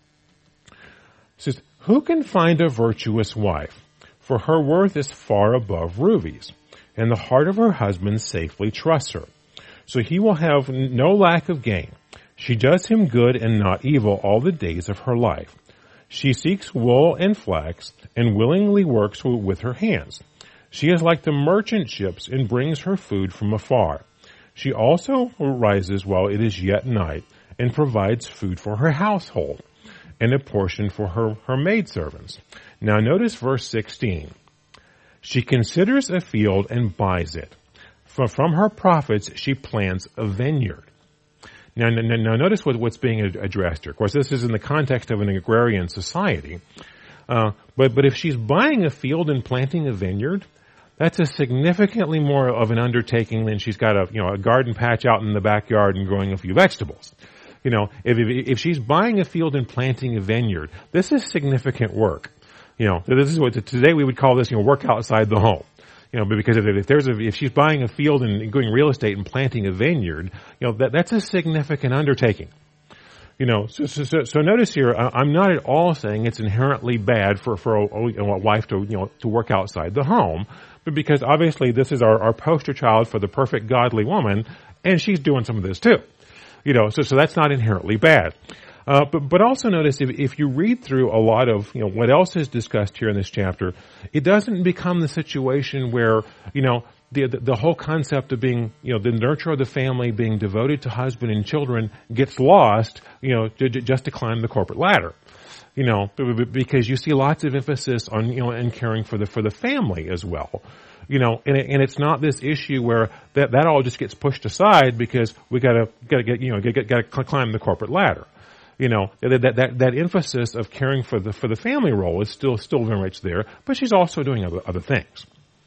It says, "Who can find a virtuous wife? For her worth is far above rubies, and the heart of her husband safely trusts her. So he will have no lack of gain. She does him good and not evil all the days of her life. She seeks wool and flax, and willingly works with her hands. She is like the merchant ships and brings her food from afar. She also rises while it is yet night, and provides food for her household, and a portion for her, her maidservants." Now notice verse sixteen. "She considers a field and buys it. For from her profits she plants a vineyard." Now, now, now notice what, what's being addressed here. Of course, this is in the context of an agrarian society. Uh, but, but if she's buying a field and planting a vineyard, that's a significantly more of an undertaking than she's got a, you know, a garden patch out in the backyard and growing a few vegetables. You know, if, if, if she's buying a field and planting a vineyard, this is significant work. You know, this is what today we would call this, you know, work outside the home. You know, because if, if there's a, if she's buying a field and doing real estate and planting a vineyard, you know, that, that's a significant undertaking. You know, so, so, so, so notice here, I'm not at all saying it's inherently bad for, for a, a wife to, you know, to work outside the home, but because obviously this is our, our poster child for the perfect godly woman, and she's doing some of this too. You know, so, so that's not inherently bad. Uh, but, but also notice if, if you read through a lot of, you know, what else is discussed here in this chapter, it doesn't become the situation where, you know, the, the, the whole concept of being, you know, the nurture of the family, being devoted to husband and children gets lost, you know, to, to, just to climb the corporate ladder. You know, because you see lots of emphasis on, you know, and caring for the, for the family as well. You know, and, it, and it's not this issue where that, that all just gets pushed aside because we gotta, gotta get, you know, gotta, gotta climb the corporate ladder. You know, that, that, that, that emphasis of caring for the, for the family role is still, still very much there, but she's also doing other, other things.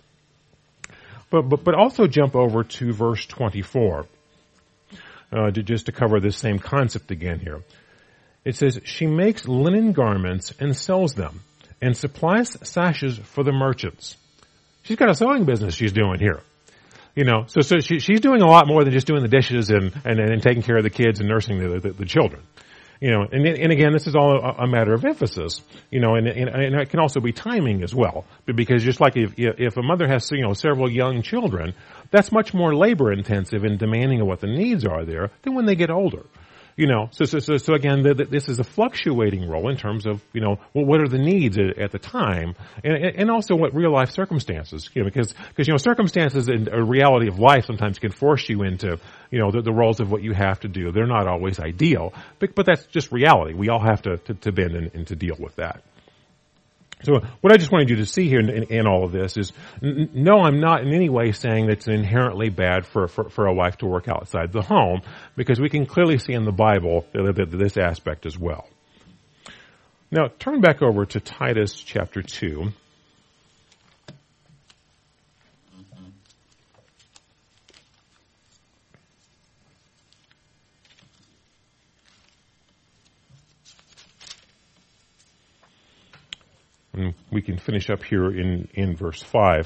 But, but, but also jump over to verse twenty-four, uh, to, just to cover this same concept again here. It says, "She makes linen garments and sells them, and supplies sashes for the merchants. She's got a sewing business she's doing here. You know, so, so she, she's doing a lot more than just doing the dishes and, and, and taking care of the kids and nursing the, the, the children. You know, and, and again, this is all a, a matter of emphasis, you know, and, and, and it can also be timing as well. Because just like if, if a mother has, you know, several young children, that's much more labor intensive and demanding of what the needs are there than when they get older. You know, so, so, so, so again, the, the, this is a fluctuating role in terms of, you know, well, what are the needs at, at the time and, and also what real life circumstances, you know, because, because, you know, circumstances and a reality of life sometimes can force you into, you know, the, the roles of what you have to do. They're not always ideal, but, but that's just reality. We all have to, to, to bend and, and to deal with that. So what I just wanted you to see here in, in, in all of this is, n- no, I'm not in any way saying that it's inherently bad for, for, for a wife to work outside the home, because we can clearly see in the Bible that, that, this aspect as well. Now, turn back over to Titus chapter two. And we can finish up here in, in verse five.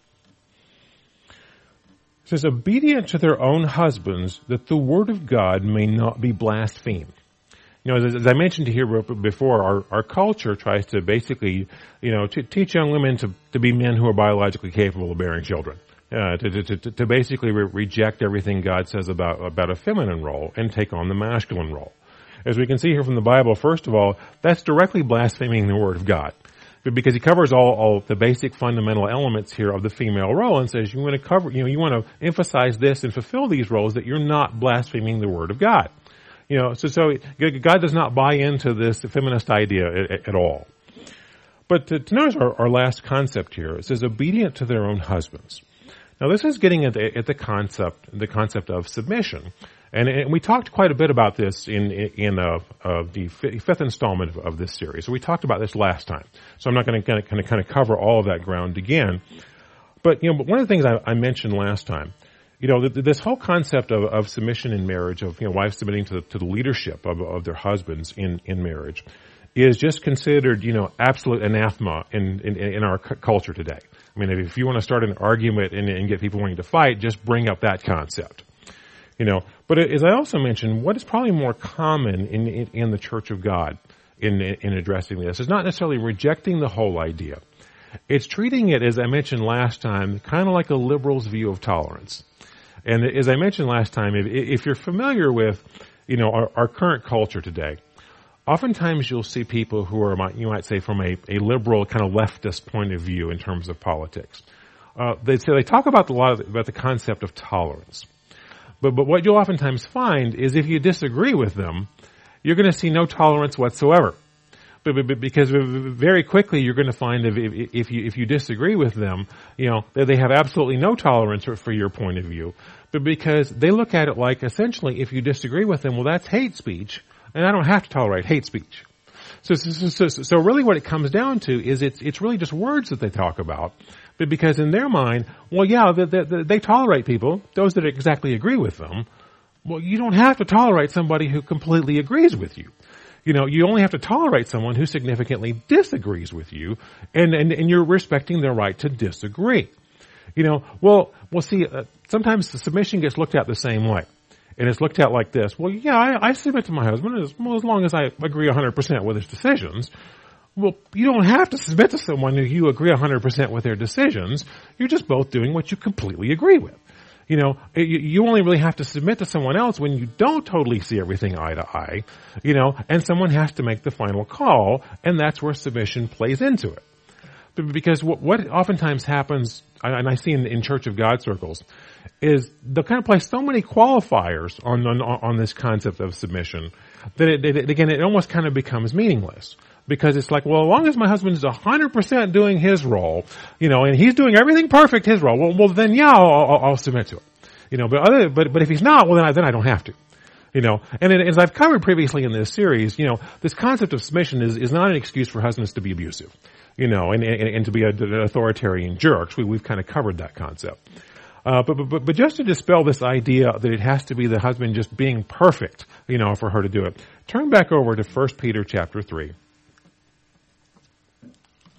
It says, obedient to their own husbands, that the word of God may not be blasphemed. You know, as, as I mentioned here before, our, our culture tries to basically, you know, to teach young women to, to be men who are biologically capable of bearing children. Uh, to, to, to, to basically re- reject everything God says about, about a feminine role and take on the masculine role. As we can see here from the Bible, first of all, that's directly blaspheming the word of God. Because he covers all, all the basic fundamental elements here of the female role and says you want to cover, you know, you want to emphasize this and fulfill these roles, that you're not blaspheming the word of God. You know, so, so God does not buy into this feminist idea at, at all. But to, to notice our, our last concept here, it says obedient to their own husbands. Now this is getting at the, at the concept, the concept of submission. And, and we talked quite a bit about this in in uh, uh, the fifth installment of, of this series. So we talked about this last time. So I'm not going to kind of kind of cover all of that ground again. But you know, but one of the things I, I mentioned last time, you know, th- this whole concept of, of submission in marriage, of you know, wives submitting to the, to the leadership of, of their husbands in, in marriage, is just considered, you know, absolute anathema in in, in our c- culture today. I mean, if you want to start an argument and, and get people wanting to fight, just bring up that concept. You know, but as I also mentioned, what is probably more common in, in, in the Church of God in, in addressing this is not necessarily rejecting the whole idea. It's treating it, as I mentioned last time, kind of like a liberal's view of tolerance. And as I mentioned last time, if, if you're familiar with, you know, our, our current culture today, oftentimes you'll see people who are, you might say, from a, a liberal kind of leftist point of view in terms of politics. Uh, they say they talk about a lot of, about the concept of tolerance. But, but what you'll oftentimes find is if you disagree with them, you're going to see no tolerance whatsoever. But, but, but because very quickly you're going to find if, if, if you if you disagree with them, you know, they have absolutely no tolerance for, for your point of view. But because they look at it like essentially if you disagree with them, well, that's hate speech, and I don't have to tolerate hate speech. So, so, so, so really what it comes down to is it's it's really just words that they talk about. But because in their mind, well, yeah, they, they, they tolerate people, those that exactly agree with them. Well, you don't have to tolerate somebody who completely agrees with you. You know, you only have to tolerate someone who significantly disagrees with you, and, and, and you're respecting their right to disagree. You know, well, well, see, uh, sometimes the submission gets looked at the same way. And it's looked at like this. Well, yeah, I, I submit to my husband as, well, as long as I agree one hundred percent with his decisions. Well, you don't have to submit to someone who you agree one hundred percent with their decisions. You're just both doing what you completely agree with. You know, you, you only really have to submit to someone else when you don't totally see everything eye to eye, you know, and someone has to make the final call, and that's where submission plays into it. Because what, what oftentimes happens, and I see in, in Church of God circles, is they'll kind of place so many qualifiers on on, on this concept of submission that it, it, again, it almost kind of becomes meaningless. Because it's like, well, as long as my husband is one hundred percent doing his role, you know, and he's doing everything perfect, his role, well, well then, yeah, I'll, I'll, I'll submit to it. You know, but other, but, but if he's not, well, then I, then I don't have to. You know, and it, as I've covered previously in this series, you know, this concept of submission is, is not an excuse for husbands to be abusive, you know, and, and, and to be a, an authoritarian jerks. We, we've kind of covered that concept. Uh, but, but, but just to dispel this idea that it has to be the husband just being perfect, you know, for her to do it, turn back over to First Peter chapter three.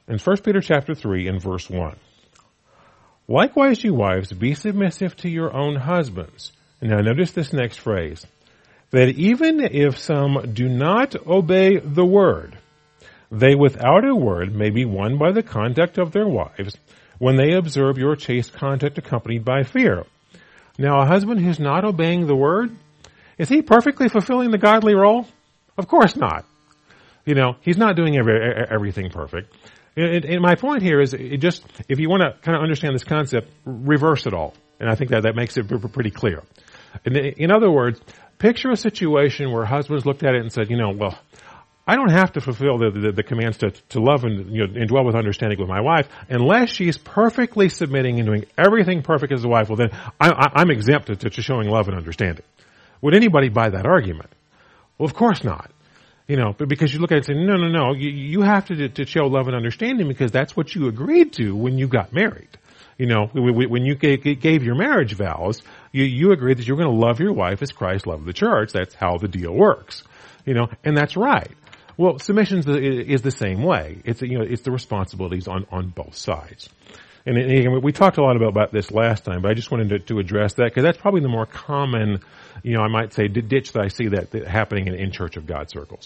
In First Peter chapter three and verse one. Likewise, you wives, be submissive to your own husbands. And now notice this next phrase. That even if some do not obey the word, they without a word may be won by the conduct of their wives when they observe your chaste conduct accompanied by fear. Now, a husband who's not obeying the word, is he perfectly fulfilling the godly role? Of course not. You know, he's not doing every, everything perfect. And, and my point here is, it just, if you want to kind of understand this concept, reverse it all. And I think that that makes it pretty clear. In, in other words, picture a situation where husbands looked at it and said, you know, well, I don't have to fulfill the, the, the commands to, to love and, you know, and dwell with understanding with my wife unless she's perfectly submitting and doing everything perfect as a wife. Well, then I, I, I'm exempt to, to showing love and understanding. Would anybody buy that argument? Well, of course not. You know, but because you look at it and say, no, no, no, you, you have to, to show love and understanding because that's what you agreed to when you got married. You know, when you gave your marriage vows, you, you agreed that you were going to love your wife as Christ loved the church. That's how the deal works. You know, and that's right. Well, submission is the same way. It's, you know, it's the responsibilities on, on both sides. And, and we talked a lot about, about this last time, but I just wanted to, to address that because that's probably the more common, you know, I might say ditch that I see that, that happening in, in Church of God circles.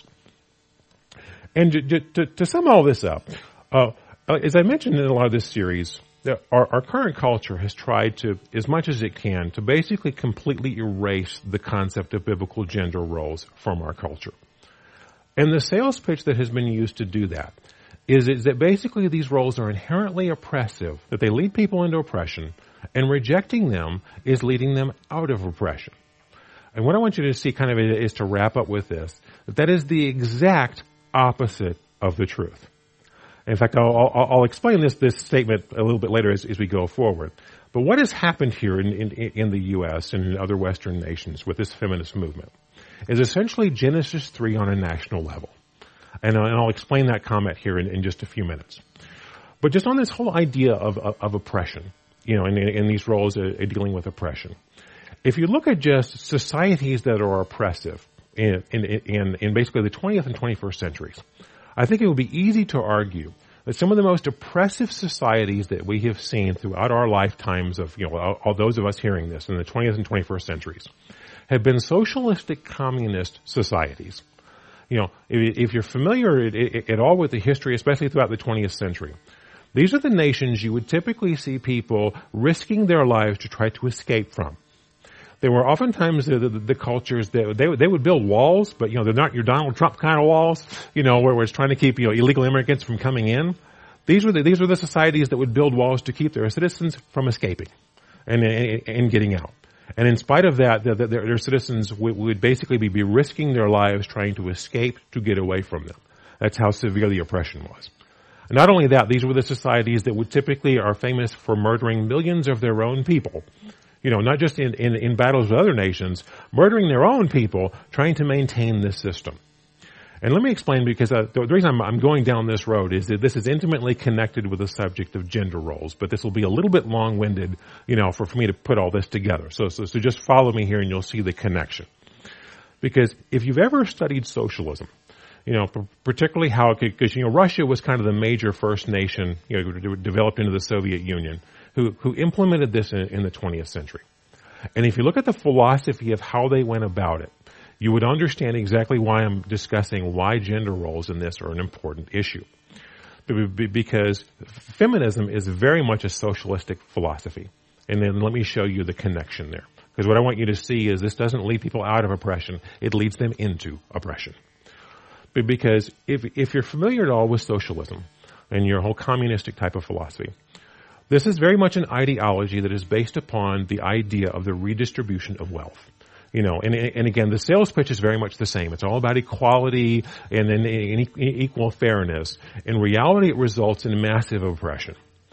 And to, to, to sum all this up, uh, as I mentioned in a lot of this series, our, our current culture has tried to, as much as it can, to basically completely erase the concept of biblical gender roles from our culture. And the sales pitch that has been used to do that is, is that basically these roles are inherently oppressive, that they lead people into oppression, and rejecting them is leading them out of oppression. And what I want you to see kind of is to wrap up with this, that that is the exact opposite of the truth. In fact, I'll, I'll, I'll explain this, this statement a little bit later as, as we go forward. But what has happened here in, in, in the U S and in other Western nations with this feminist movement is essentially Genesis three on a national level. And, uh, and I'll explain that comment here in, in just a few minutes. But just on this whole idea of, of, of oppression, you know, in, in these roles uh, dealing with oppression. If you look at just societies that are oppressive in, in, in, in basically the twentieth and twenty-first centuries, I think it would be easy to argue that some of the most oppressive societies that we have seen throughout our lifetimes of, you know, all, all those of us hearing this in the twentieth and twenty-first centuries have been socialistic communist societies. You know, if, if you're familiar at, at all with the history, especially throughout the twentieth century, these are the nations you would typically see people risking their lives to try to escape from. They were oftentimes the, the, the cultures that they, they would build walls, but, you know, they're not your Donald Trump kind of walls, you know, where, where it's trying to keep, you know, illegal immigrants from coming in. These were the, these were the societies that would build walls to keep their citizens from escaping and, and, and getting out. And in spite of that, the, the, their citizens would, would basically be, be risking their lives trying to escape to get away from them. That's how severe the oppression was. Not only that, these were the societies that would typically are famous for murdering millions of their own people. You know, not just in, in, in battles with other nations, murdering their own people, trying to maintain this system. And let me explain, because uh, the reason I'm, I'm going down this road is that this is intimately connected with the subject of gender roles, but this will be a little bit long-winded, you know, for, for me to put all this together. So, so, so just follow me here and you'll see the connection. Because if you've ever studied socialism, you know, particularly how, because, you know, Russia was kind of the major first nation, you know, developed into the Soviet Union, who, who implemented this in, in the twentieth century. And if you look at the philosophy of how they went about it, you would understand exactly why I'm discussing why gender roles in this are an important issue. Because feminism is very much a socialistic philosophy. And then let me show you the connection there. Because what I want you to see is this doesn't lead people out of oppression, it leads them into oppression. Because if, if you're familiar at all with socialism and your whole communistic type of philosophy, this is very much an ideology that is based upon the idea of the redistribution of wealth. You know, and, and again, the sales pitch is very much the same. It's all about equality and then equal fairness. In reality, it results in massive oppression.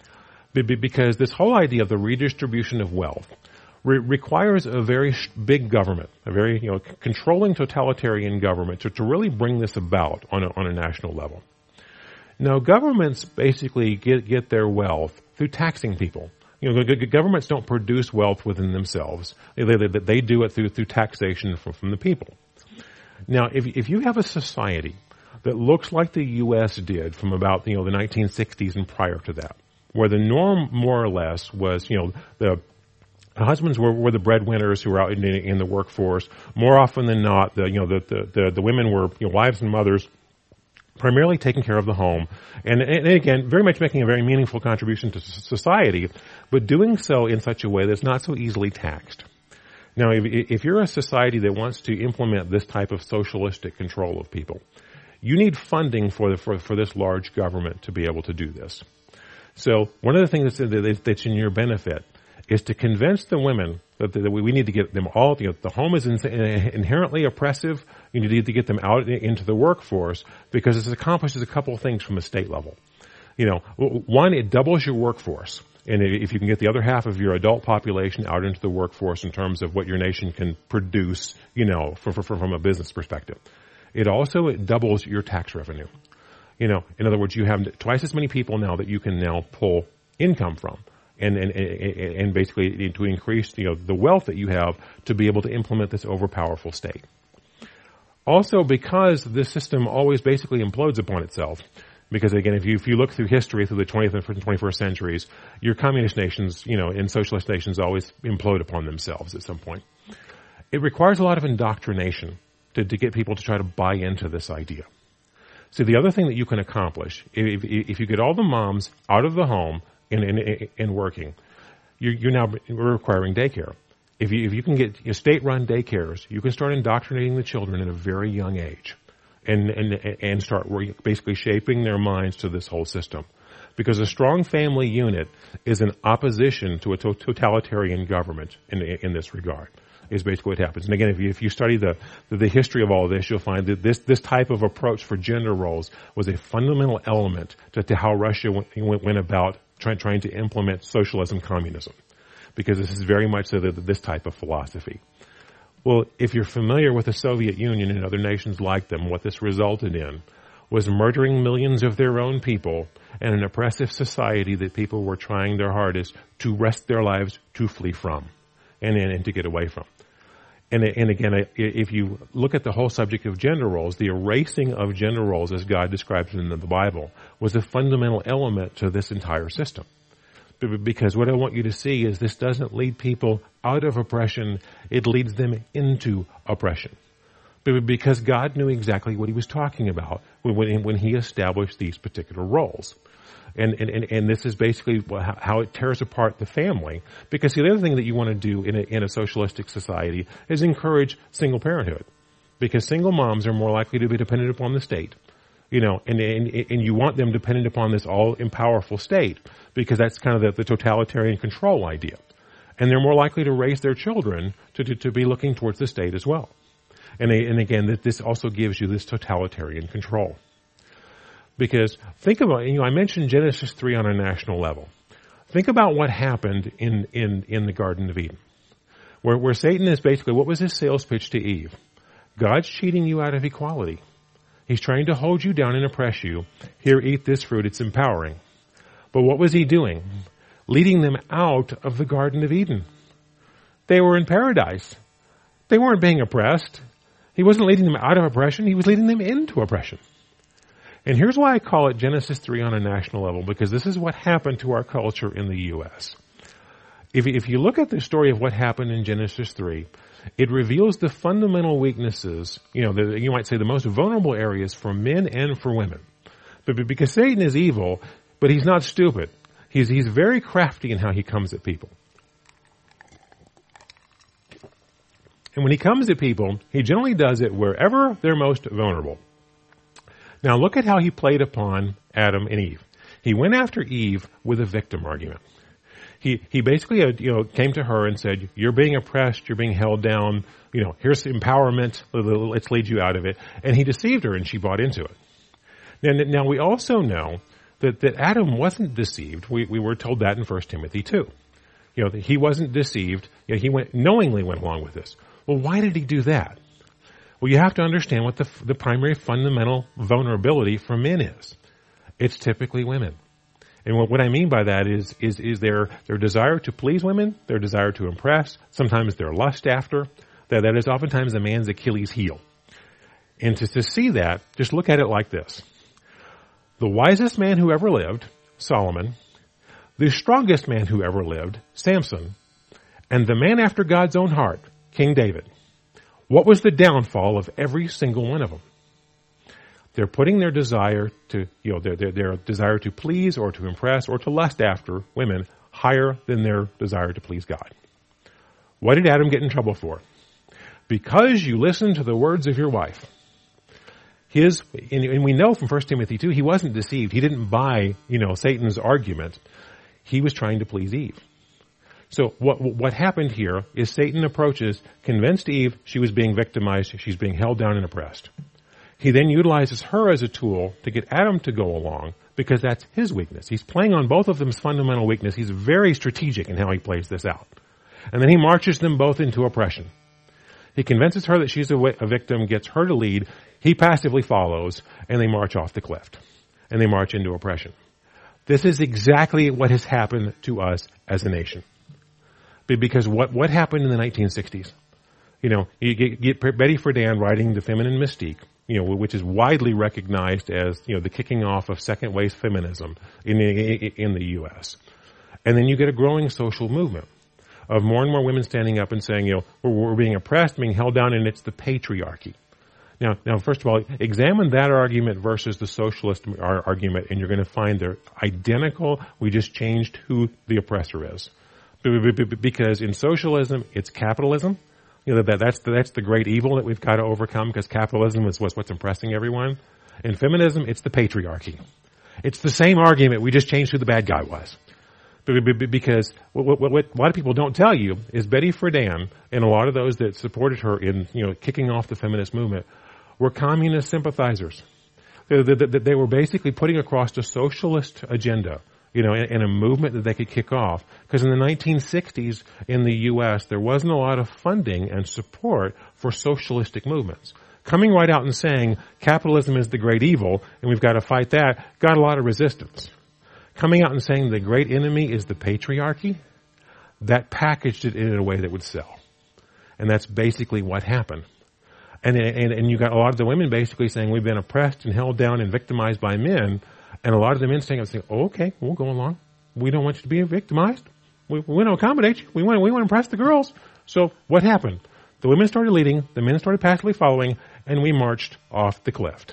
Because this whole idea of the redistribution of wealth re- requires a very big government, a very, you know, controlling totalitarian government to, to really bring this about on a, on a national level. Now, governments basically get, get their wealth through taxing people. You know, governments don't produce wealth within themselves. They, they, they do it through, through taxation from, from the people. Now, if, if you have a society that looks like the U S did from about, you know, the nineteen sixties and prior to that, where the norm more or less was, you know, the husbands were, were the breadwinners who were out in, in the workforce. More often than not, the, you know, the, the, the, the women were, you know, wives and mothers, primarily taking care of the home, and, and again, very much making a very meaningful contribution to society, but doing so in such a way that's not so easily taxed. Now, if, if you're a society that wants to implement this type of socialistic control of people, you need funding for, the, for, for this large government to be able to do this. So one of the things that's, that's in your benefit is to convince the women that, that we need to get them all, you know, the home is inherently oppressive. You need to get them out into the workforce because it accomplishes a couple of things from a state level. You know, one, it doubles your workforce. And if you can get the other half of your adult population out into the workforce in terms of what your nation can produce, you know, for, for, from a business perspective. It also it doubles your tax revenue. You know, in other words, you have twice as many people now that you can now pull income from. And, and, and basically to increase, you know, the wealth that you have to be able to implement this overpowerful state. Also, because this system always basically implodes upon itself, because again, if you, if you look through history through the twentieth and twenty-first centuries, your communist nations, you know, and socialist nations always implode upon themselves at some point. It requires a lot of indoctrination to, to get people to try to buy into this idea. So the other thing that you can accomplish, if, if you get all the moms out of the home and, and, and working, you're, you're now requiring daycare. If you, if you can get your state-run daycares, you can start indoctrinating the children at a very young age and, and, and start basically shaping their minds to this whole system. Because a strong family unit is in opposition to a totalitarian government in, in this regard, is basically what happens. And again, if you, if you study the, the, the history of all of this, you'll find that this, this type of approach for gender roles was a fundamental element to, to how Russia went, went about trying, trying to implement socialism, communism. Because this is very much so that this type of philosophy. Well, if you're familiar with the Soviet Union and other nations like them, what this resulted in was murdering millions of their own people and an oppressive society that people were trying their hardest to wrest their lives to flee from and, and, and to get away from. And, and again, if you look at the whole subject of gender roles, the erasing of gender roles as God describes it in the Bible was a fundamental element to this entire system. Because what I want you to see is this doesn't lead people out of oppression, it leads them into oppression. Because God knew exactly what he was talking about when, when he established these particular roles. And, and, and this is basically how it tears apart the family. Because the other thing that you want to do in a, in a socialistic society is encourage single parenthood. Because single moms are more likely to be dependent upon the state. You know, and, and, and you want them dependent upon this all-empowerful state because that's kind of the, the totalitarian control idea. And they're more likely to raise their children to, to, to be looking towards the state as well. And, and again, this also gives you this totalitarian control. Because think about, you know, I mentioned Genesis three on a national level. Think about what happened in, in, in the Garden of Eden. Where, where Satan is basically, what was his sales pitch to Eve? God's cheating you out of equality. He's trying to hold you down and oppress you. Here, eat this fruit. It's empowering. But what was he doing? Leading them out of the Garden of Eden. They were in paradise. They weren't being oppressed. He wasn't leading them out of oppression. He was leading them into oppression. And here's why I call it Genesis three on a national level, because this is what happened to our culture in the U S. If, if you look at the story of what happened in Genesis three, it reveals the fundamental weaknesses, you know, the, you might say the most vulnerable areas for men and for women. But, but because Satan is evil, but he's not stupid. He's, he's very crafty in how he comes at people. And when he comes at people, he generally does it wherever they're most vulnerable. Now look at how he played upon Adam and Eve. He went after Eve with a victim argument. He, he basically, uh, you know, came to her and said, you're being oppressed, you're being held down, you know, here's empowerment, let's lead you out of it. And he deceived her and she bought into it. Now, now we also know that, that Adam wasn't deceived. We, we were told that in First Timothy two. You know, that he wasn't deceived. You know, he went, knowingly went along with this. Well, why did he do that? Well, you have to understand what the, the primary fundamental vulnerability for men is. It's typically women. And what, what I mean by that is, is, is their, their desire to please women, their desire to impress, sometimes their lust after. That, that is oftentimes a man's Achilles heel. And to, to see that, just look at it like this. The wisest man who ever lived, Solomon, the strongest man who ever lived, Samson, and the man after God's own heart, King David. What was the downfall of every single one of them? They're putting their desire to, you know, their, their, their desire to please or to impress or to lust after women higher than their desire to please God. What did Adam get in trouble for? Because you listened to the words of your wife. His, and, and we know from First Timothy two, he wasn't deceived. He didn't buy, you know, Satan's argument. He was trying to please Eve. So what what happened here is Satan approaches, convinced Eve she was being victimized, she's being held down and oppressed. He then utilizes her as a tool to get Adam to go along because that's his weakness. He's playing on both of them's fundamental weakness. He's very strategic in how he plays this out. And then he marches them both into oppression. He convinces her that she's a, a victim, gets her to lead. He passively follows, and they march off the cliff. And they march into oppression. This is exactly what has happened to us as a nation. Because what, what happened in the nineteen sixties? You know, you get, get Betty Friedan writing The Feminine Mystique, you know, which is widely recognized as, you know, the kicking off of second wave feminism in the, in the U S. And then you get a growing social movement of more and more women standing up and saying, you know, we're, we're being oppressed, being held down, and it's the patriarchy. Now, now, first of all, examine that argument versus the socialist argument, and you're going to find they're identical. We just changed who the oppressor is. Because in socialism, it's capitalism. You know, that, that's, the, that's the great evil that we've got to overcome because capitalism is what's, what's impressing everyone. In feminism, it's the patriarchy. It's the same argument. We just changed who the bad guy was. Because what, what, what a lot of people don't tell you is Betty Friedan and a lot of those that supported her in, you know, kicking off the feminist movement were communist sympathizers. They, they, they were basically putting across a socialist agenda, you know, and, and a movement that they could kick off. Because in the nineteen sixties in the U S, there wasn't a lot of funding and support for socialistic movements. Coming right out and saying capitalism is the great evil and we've got to fight that got a lot of resistance. Coming out and saying the great enemy is the patriarchy, that packaged it in a way that would sell. And that's basically what happened. And, and, and you got a lot of the women basically saying we've been oppressed and held down and victimized by men. And a lot of the men saying, oh, okay, we'll go along. We don't want you to be victimized. We, we want to accommodate you. We want, we want to impress the girls. So what happened? The women started leading, the men started passively following, and we marched off the cliff.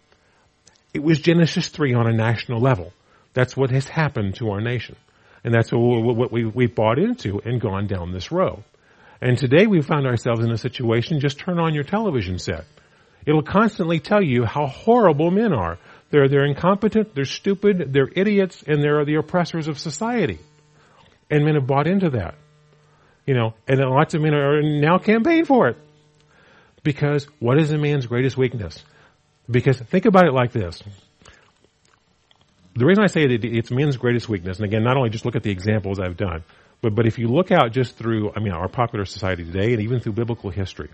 It was Genesis three on a national level. That's what has happened to our nation. And that's what we, we bought into and gone down this road. And today we found ourselves in a situation, just turn on your television set. It'll constantly tell you how horrible men are. They're, they're incompetent, they're stupid, they're idiots, and they're the oppressors of society. And men have bought into that. You know, and lots of men are now campaigning for it. Because what is a man's greatest weakness? Because think about it like this. The reason I say that it's men's greatest weakness, and again, not only just look at the examples I've done, but, but if you look out just through, I mean, our popular society today and even through biblical history,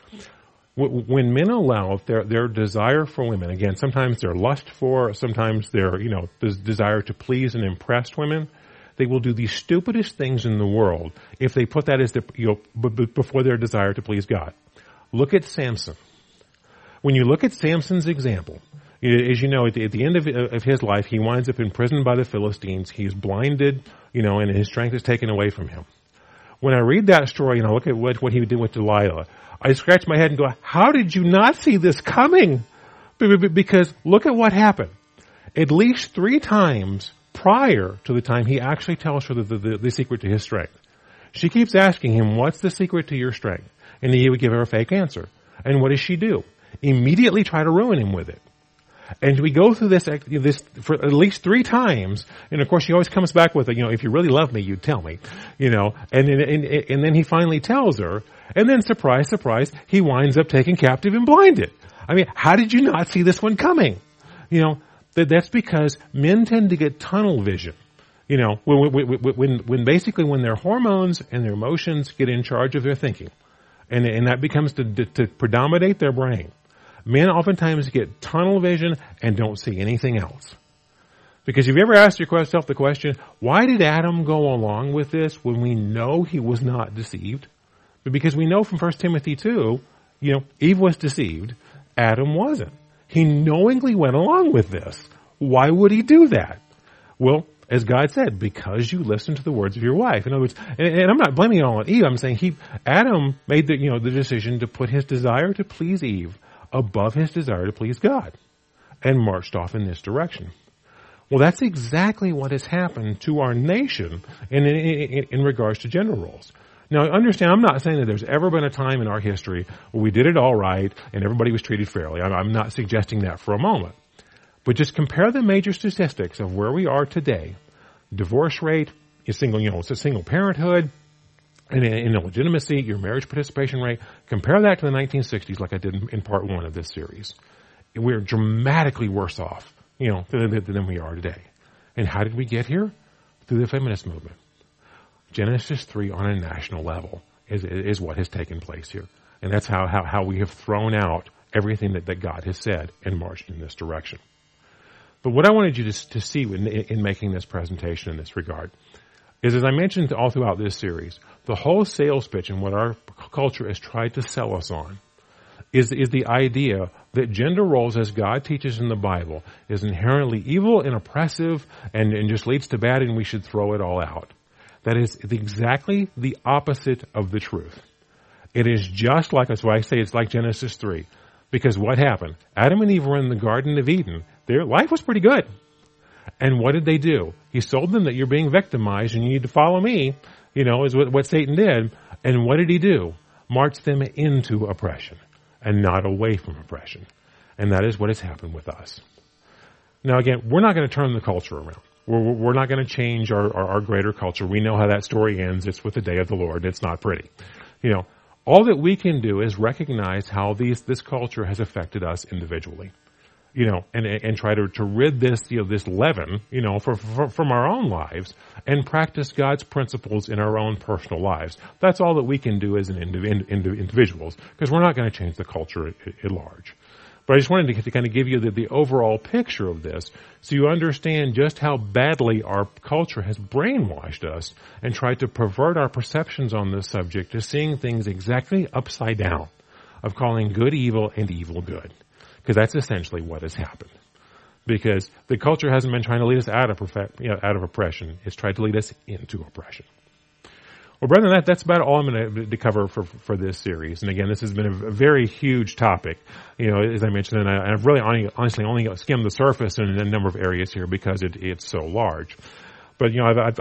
when men allow their, their desire for women, again, sometimes their lust for, sometimes their, you know, this desire to please and impress women, they will do the stupidest things in the world if they put that as the, you know, b- b- before their desire to please God. Look at Samson. When you look at Samson's example, as you know, at the, at the end of, of his life, he winds up imprisoned by the Philistines. He's blinded, you know, and his strength is taken away from him. When I read that story and I look at what, what he did with Delilah, I scratch my head and go, how did you not see this coming? Because look at what happened. At least three times prior to the time he actually tells her the, the, the secret to his strength. She keeps asking him, what's the secret to your strength? And he would give her a fake answer. And what does she do? Immediately try to ruin him with it. And we go through this this for at least three times, and of course she always comes back with, you know, if you really love me, you'd tell me, you know, and and and then he finally tells her, and then surprise, surprise, he winds up taken captive and blinded. I mean, how did you not see this one coming? You know, that that's because men tend to get tunnel vision. You know, when when when when basically when their hormones and their emotions get in charge of their thinking, and and that becomes to to predominate their brain. Men oftentimes get tunnel vision and don't see anything else. Because have you ever asked yourself the question, why did Adam go along with this when we know he was not deceived? But because we know from First Timothy two, you know, Eve was deceived, Adam wasn't. He knowingly went along with this. Why would he do that? Well, as God said, because you listen to the words of your wife. In other words, and, and I'm not blaming it all on Eve. I'm saying he, Adam made the, you know, the decision to put his desire to please Eve above his desire to please God, and marched off in this direction. Well, that's exactly what has happened to our nation in, in, in, in regards to gender roles. Now, understand, I'm not saying that there's ever been a time in our history where we did it all right and everybody was treated fairly. I'm, I'm not suggesting that for a moment. But just compare the major statistics of where we are today. Divorce rate, is single, you know, it's a single parenthood, and in illegitimacy, your marriage participation rate. Compare that to the nineteen sixties, like I did in, in part one of this series. We're dramatically worse off, you know, than, than we are today. And how did we get here? Through the feminist movement. Genesis three on a national level is, is what has taken place here. And that's how, how, how we have thrown out everything that, that God has said and marched in this direction. But what I wanted you to, to see in, in making this presentation in this regard is, as I mentioned all throughout this series, the whole sales pitch and what our culture has tried to sell us on is, is the idea that gender roles, as God teaches in the Bible, is inherently evil and oppressive and, and just leads to bad, and we should throw it all out. That is exactly the opposite of the truth. It is just like, that's why I say it's like Genesis three. Because what happened? Adam and Eve were in the Garden of Eden. Their life was pretty good. And what did they do? He told them that you're being victimized and you need to follow me, you know, is what, what Satan did. And what did he do? March them into oppression and not away from oppression. And that is what has happened with us. Now, again, we're not going to turn the culture around. We're, we're not going to change our, our, our greater culture. We know how that story ends. It's with the day of the Lord. It's not pretty. You know, all that we can do is recognize how these, this culture has affected us individually. You know, and and try to, to rid this, you know, this leaven, you know, for, for, from our own lives and practice God's principles in our own personal lives. That's all that we can do as an indiv- indiv- individuals, because we're not going to change the culture at, at large. But I just wanted to, to kind of give you the, the overall picture of this so you understand just how badly our culture has brainwashed us and tried to pervert our perceptions on this subject to seeing things exactly upside down, of calling good evil and evil good. Because that's essentially what has happened. Because the culture hasn't been trying to lead us out of, you know, out of oppression. It's tried to lead us into oppression. Well, brethren, that, that's about all I'm going to cover for, for this series. And again, this has been a, a very huge topic. You know, as I mentioned, and I, I've really only, honestly only skimmed the surface in a number of areas here because it, it's so large. But, you know, I've,